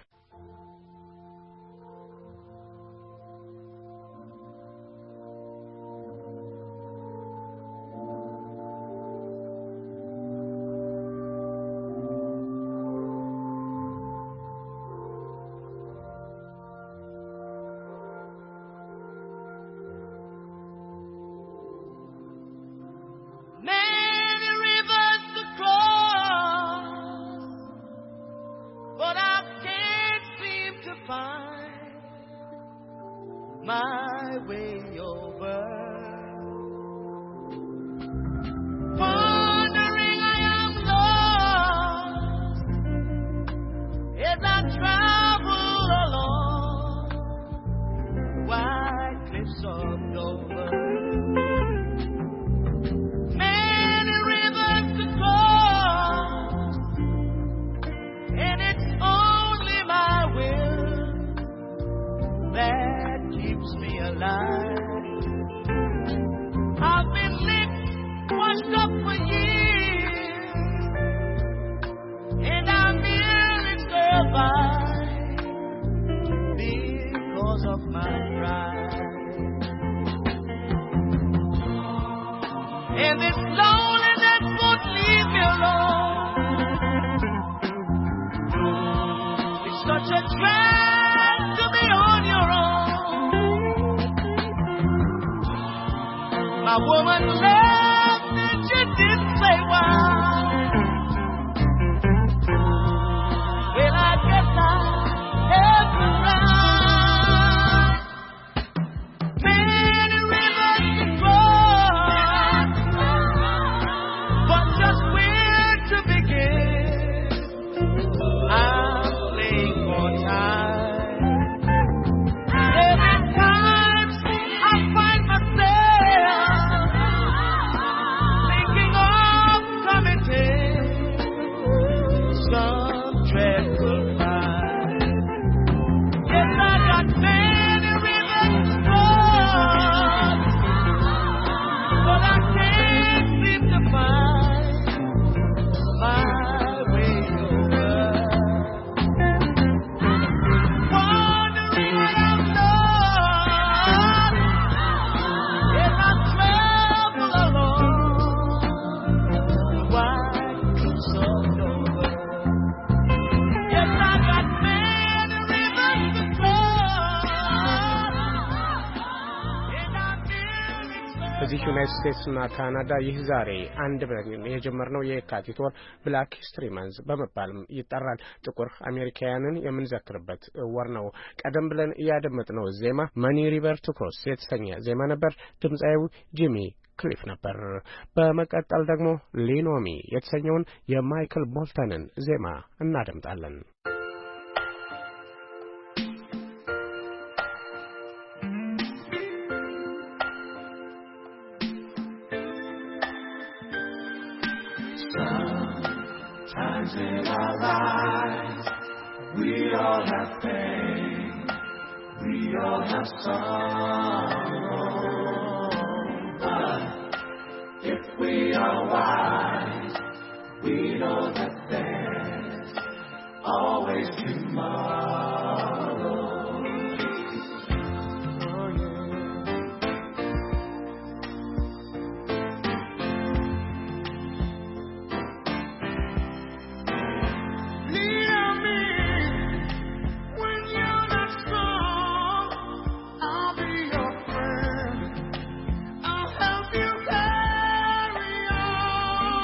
ዩናይትድ ስቴትስ እና ካናዳ ይህ ዛሬ አንድ ብለን የጀመርነው የካቲት ወር ብላክ ሂስትሪ መንዝ በመባልም ይጠራል። ጥቁር አሜሪካውያንን የምንዘክርበት ወር ነው። ቀደም ብለን ያደመጥነው ዜማ ማኒ ሪቨር ቱ ክሮስ የተሰኘ ዜማ ነበር። ድምጻዊው ጂሚ ክሊፍ ነበር። በመቀጠል ደግሞ ሊኖሚ የተሰኘውን የማይክል ቦልተንን ዜማ እናደምጣለን። In our lives, we all have pain, we all have sorrow, but if we are wise, we know that there's always tomorrow. I'll help you carry on.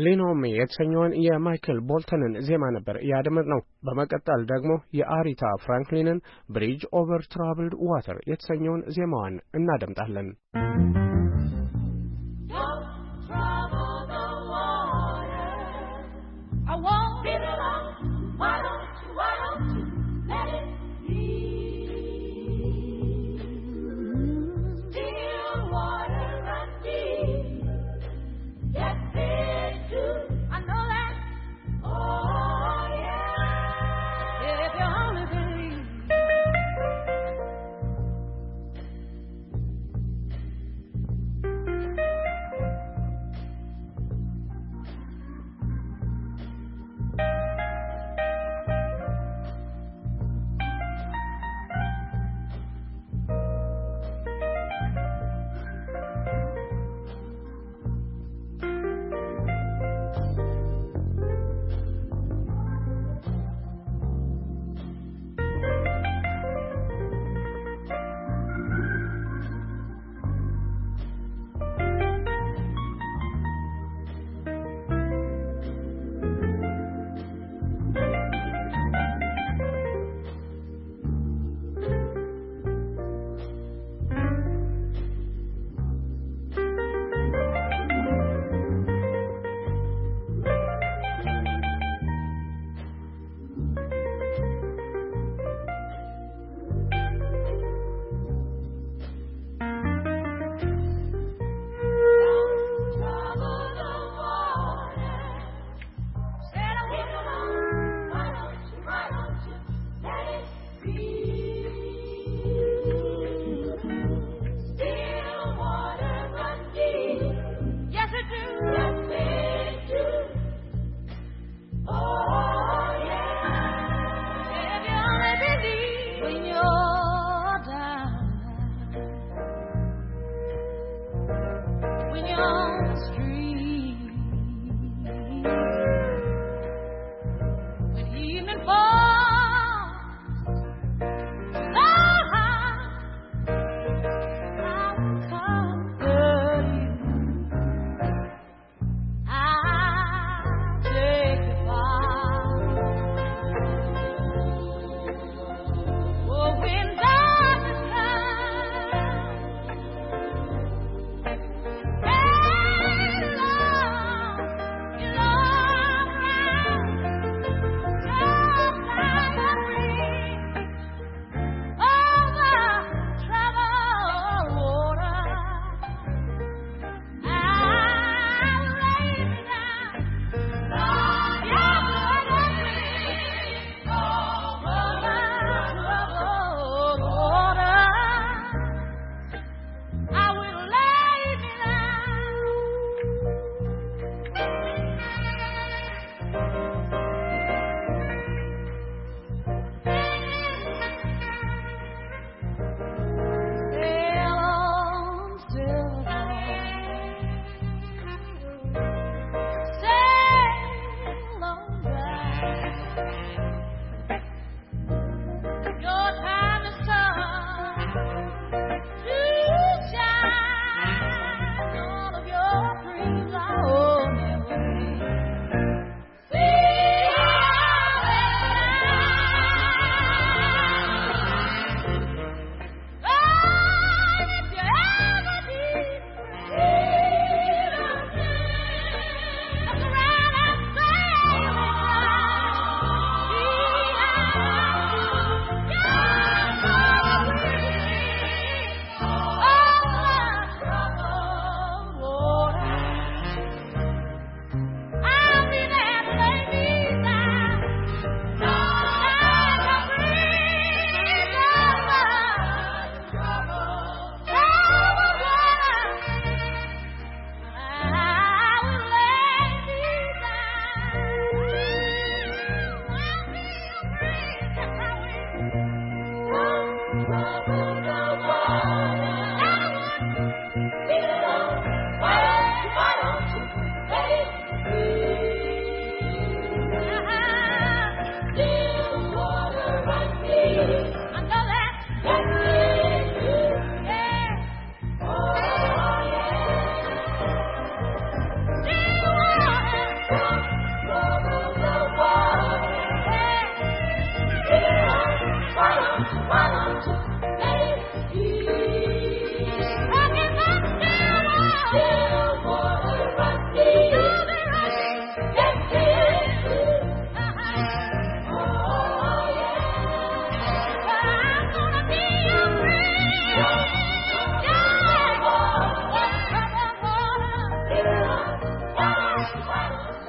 ሊኖሚ የተሰኘውን የማይክል ቦልተንን ዜማ ነበር ያደመጥነው። በመቀጠል ደግሞ የአሪታ ፍራንክሊንን ብሪጅ ኦቨር ትራቭልድ ዋተር የተሰኘውን ዜማዋን እናደምጣለን።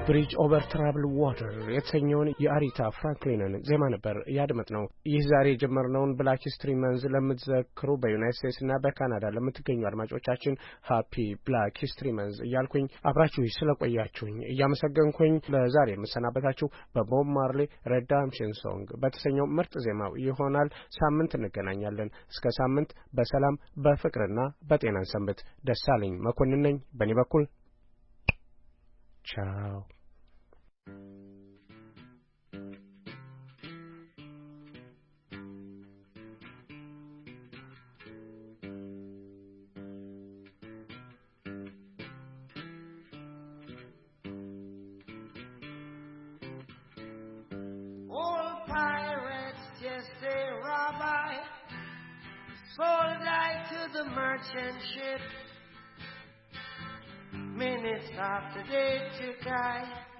ብሪጅ ኦቨር ትራብል ዋተር የተሰኘውን የአሪታ ፍራንክሊንን ዜማ ነበር ያደመጥነው። ይህ ዛሬ የጀመርነውን ብላክ ሂስትሪ መንዝ ለምትዘክሩ በዩናይትድ ስቴትስ እና በካናዳ ለምትገኙ አድማጮቻችን ሃፒ ብላክ ሂስትሪ መንዝ እያልኩኝ አብራችሁ ስለቆያችሁኝ እያመሰገንኩኝ ለዛሬ የምሰናበታችሁ በቦብ ማርሌ ሬዳምፕሽን ሶንግ በተሰኘው ምርጥ ዜማው ይሆናል። ሳምንት እንገናኛለን። እስከ ሳምንት በሰላም በፍቅርና በጤናን ሰንብት። ደሳለኝ መኮንን ነኝ በእኔ በኩል ciao. All pirates just a rabbi sold I to the merchant ship. Minutes after they took I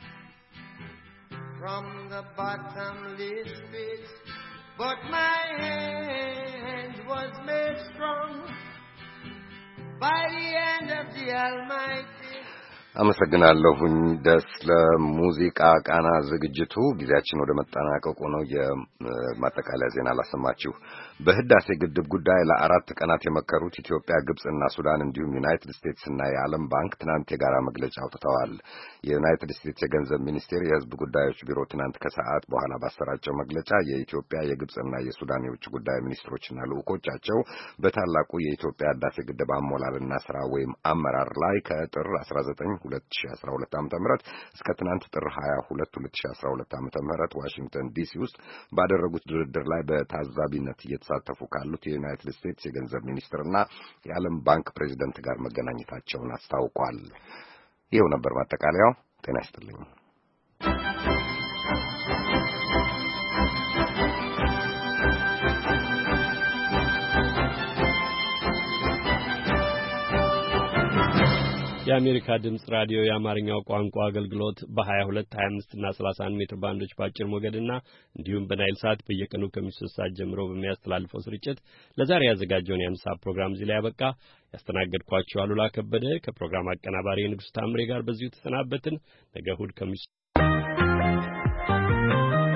from the bottomless pit, but my hand was made strong by the hand of the Almighty. አመሰግናለሁኝ ደስ ለሙዚቃ ቃና ዝግጅቱ ጊዜያችን ወደ መጠናቀቁ ነው። የማጠቃለያ ዜና ላሰማችሁ። በህዳሴ ግድብ ጉዳይ ለአራት ቀናት የመከሩት ኢትዮጵያ፣ ግብጽና ሱዳን እንዲሁም ዩናይትድ ስቴትስ እና የዓለም ባንክ ትናንት የጋራ መግለጫ አውጥተዋል። የዩናይትድ ስቴትስ የገንዘብ ሚኒስቴር የህዝብ ጉዳዮች ቢሮ ትናንት ከሰዓት በኋላ ባሰራጨው መግለጫ የኢትዮጵያ የግብጽና የሱዳን የውጭ ጉዳይ ሚኒስትሮችና ልዑኮቻቸው በታላቁ የኢትዮጵያ ህዳሴ ግድብ አሞላልና ስራ ወይም አመራር ላይ ከጥር አስራ ዘጠኝ ሁለት ሺህ አስራ ሁለት ዓመተ ምህረት እስከ ትናንት ጥር ሀያ ሁለት ሁለት ሺህ አስራ ሁለት ዓመተ ምህረት ዋሽንግተን ዲሲ ውስጥ ባደረጉት ድርድር ላይ በታዛቢነት እየተሳተፉ ካሉት የዩናይትድ ስቴትስ የገንዘብ ሚኒስትርና የዓለም ባንክ ፕሬዚደንት ጋር መገናኘታቸውን አስታውቋል። ይኸው ነበር ማጠቃለያው። ጤና ይስጥልኝ። የአሜሪካ ድምጽ ራዲዮ የአማርኛው ቋንቋ አገልግሎት በ22 25 እና ሰላሳ አንድ ሜትር ባንዶች ባጭር ሞገድና እንዲሁም በናይል ሳት በየቀኑ ከምሽቱ ሰዓት ጀምሮ በሚያስተላልፈው ስርጭት ለዛሬ ያዘጋጀውን የአንድ ሰዓት ፕሮግራም እዚህ ላይ ያበቃ። ያስተናገድኳችሁ አሉላ ከበደ ከፕሮግራም አቀናባሪ ንጉስ ታምሬ ጋር በዚሁ ተሰናበትን። ነገ እሑድ ከምሽቱ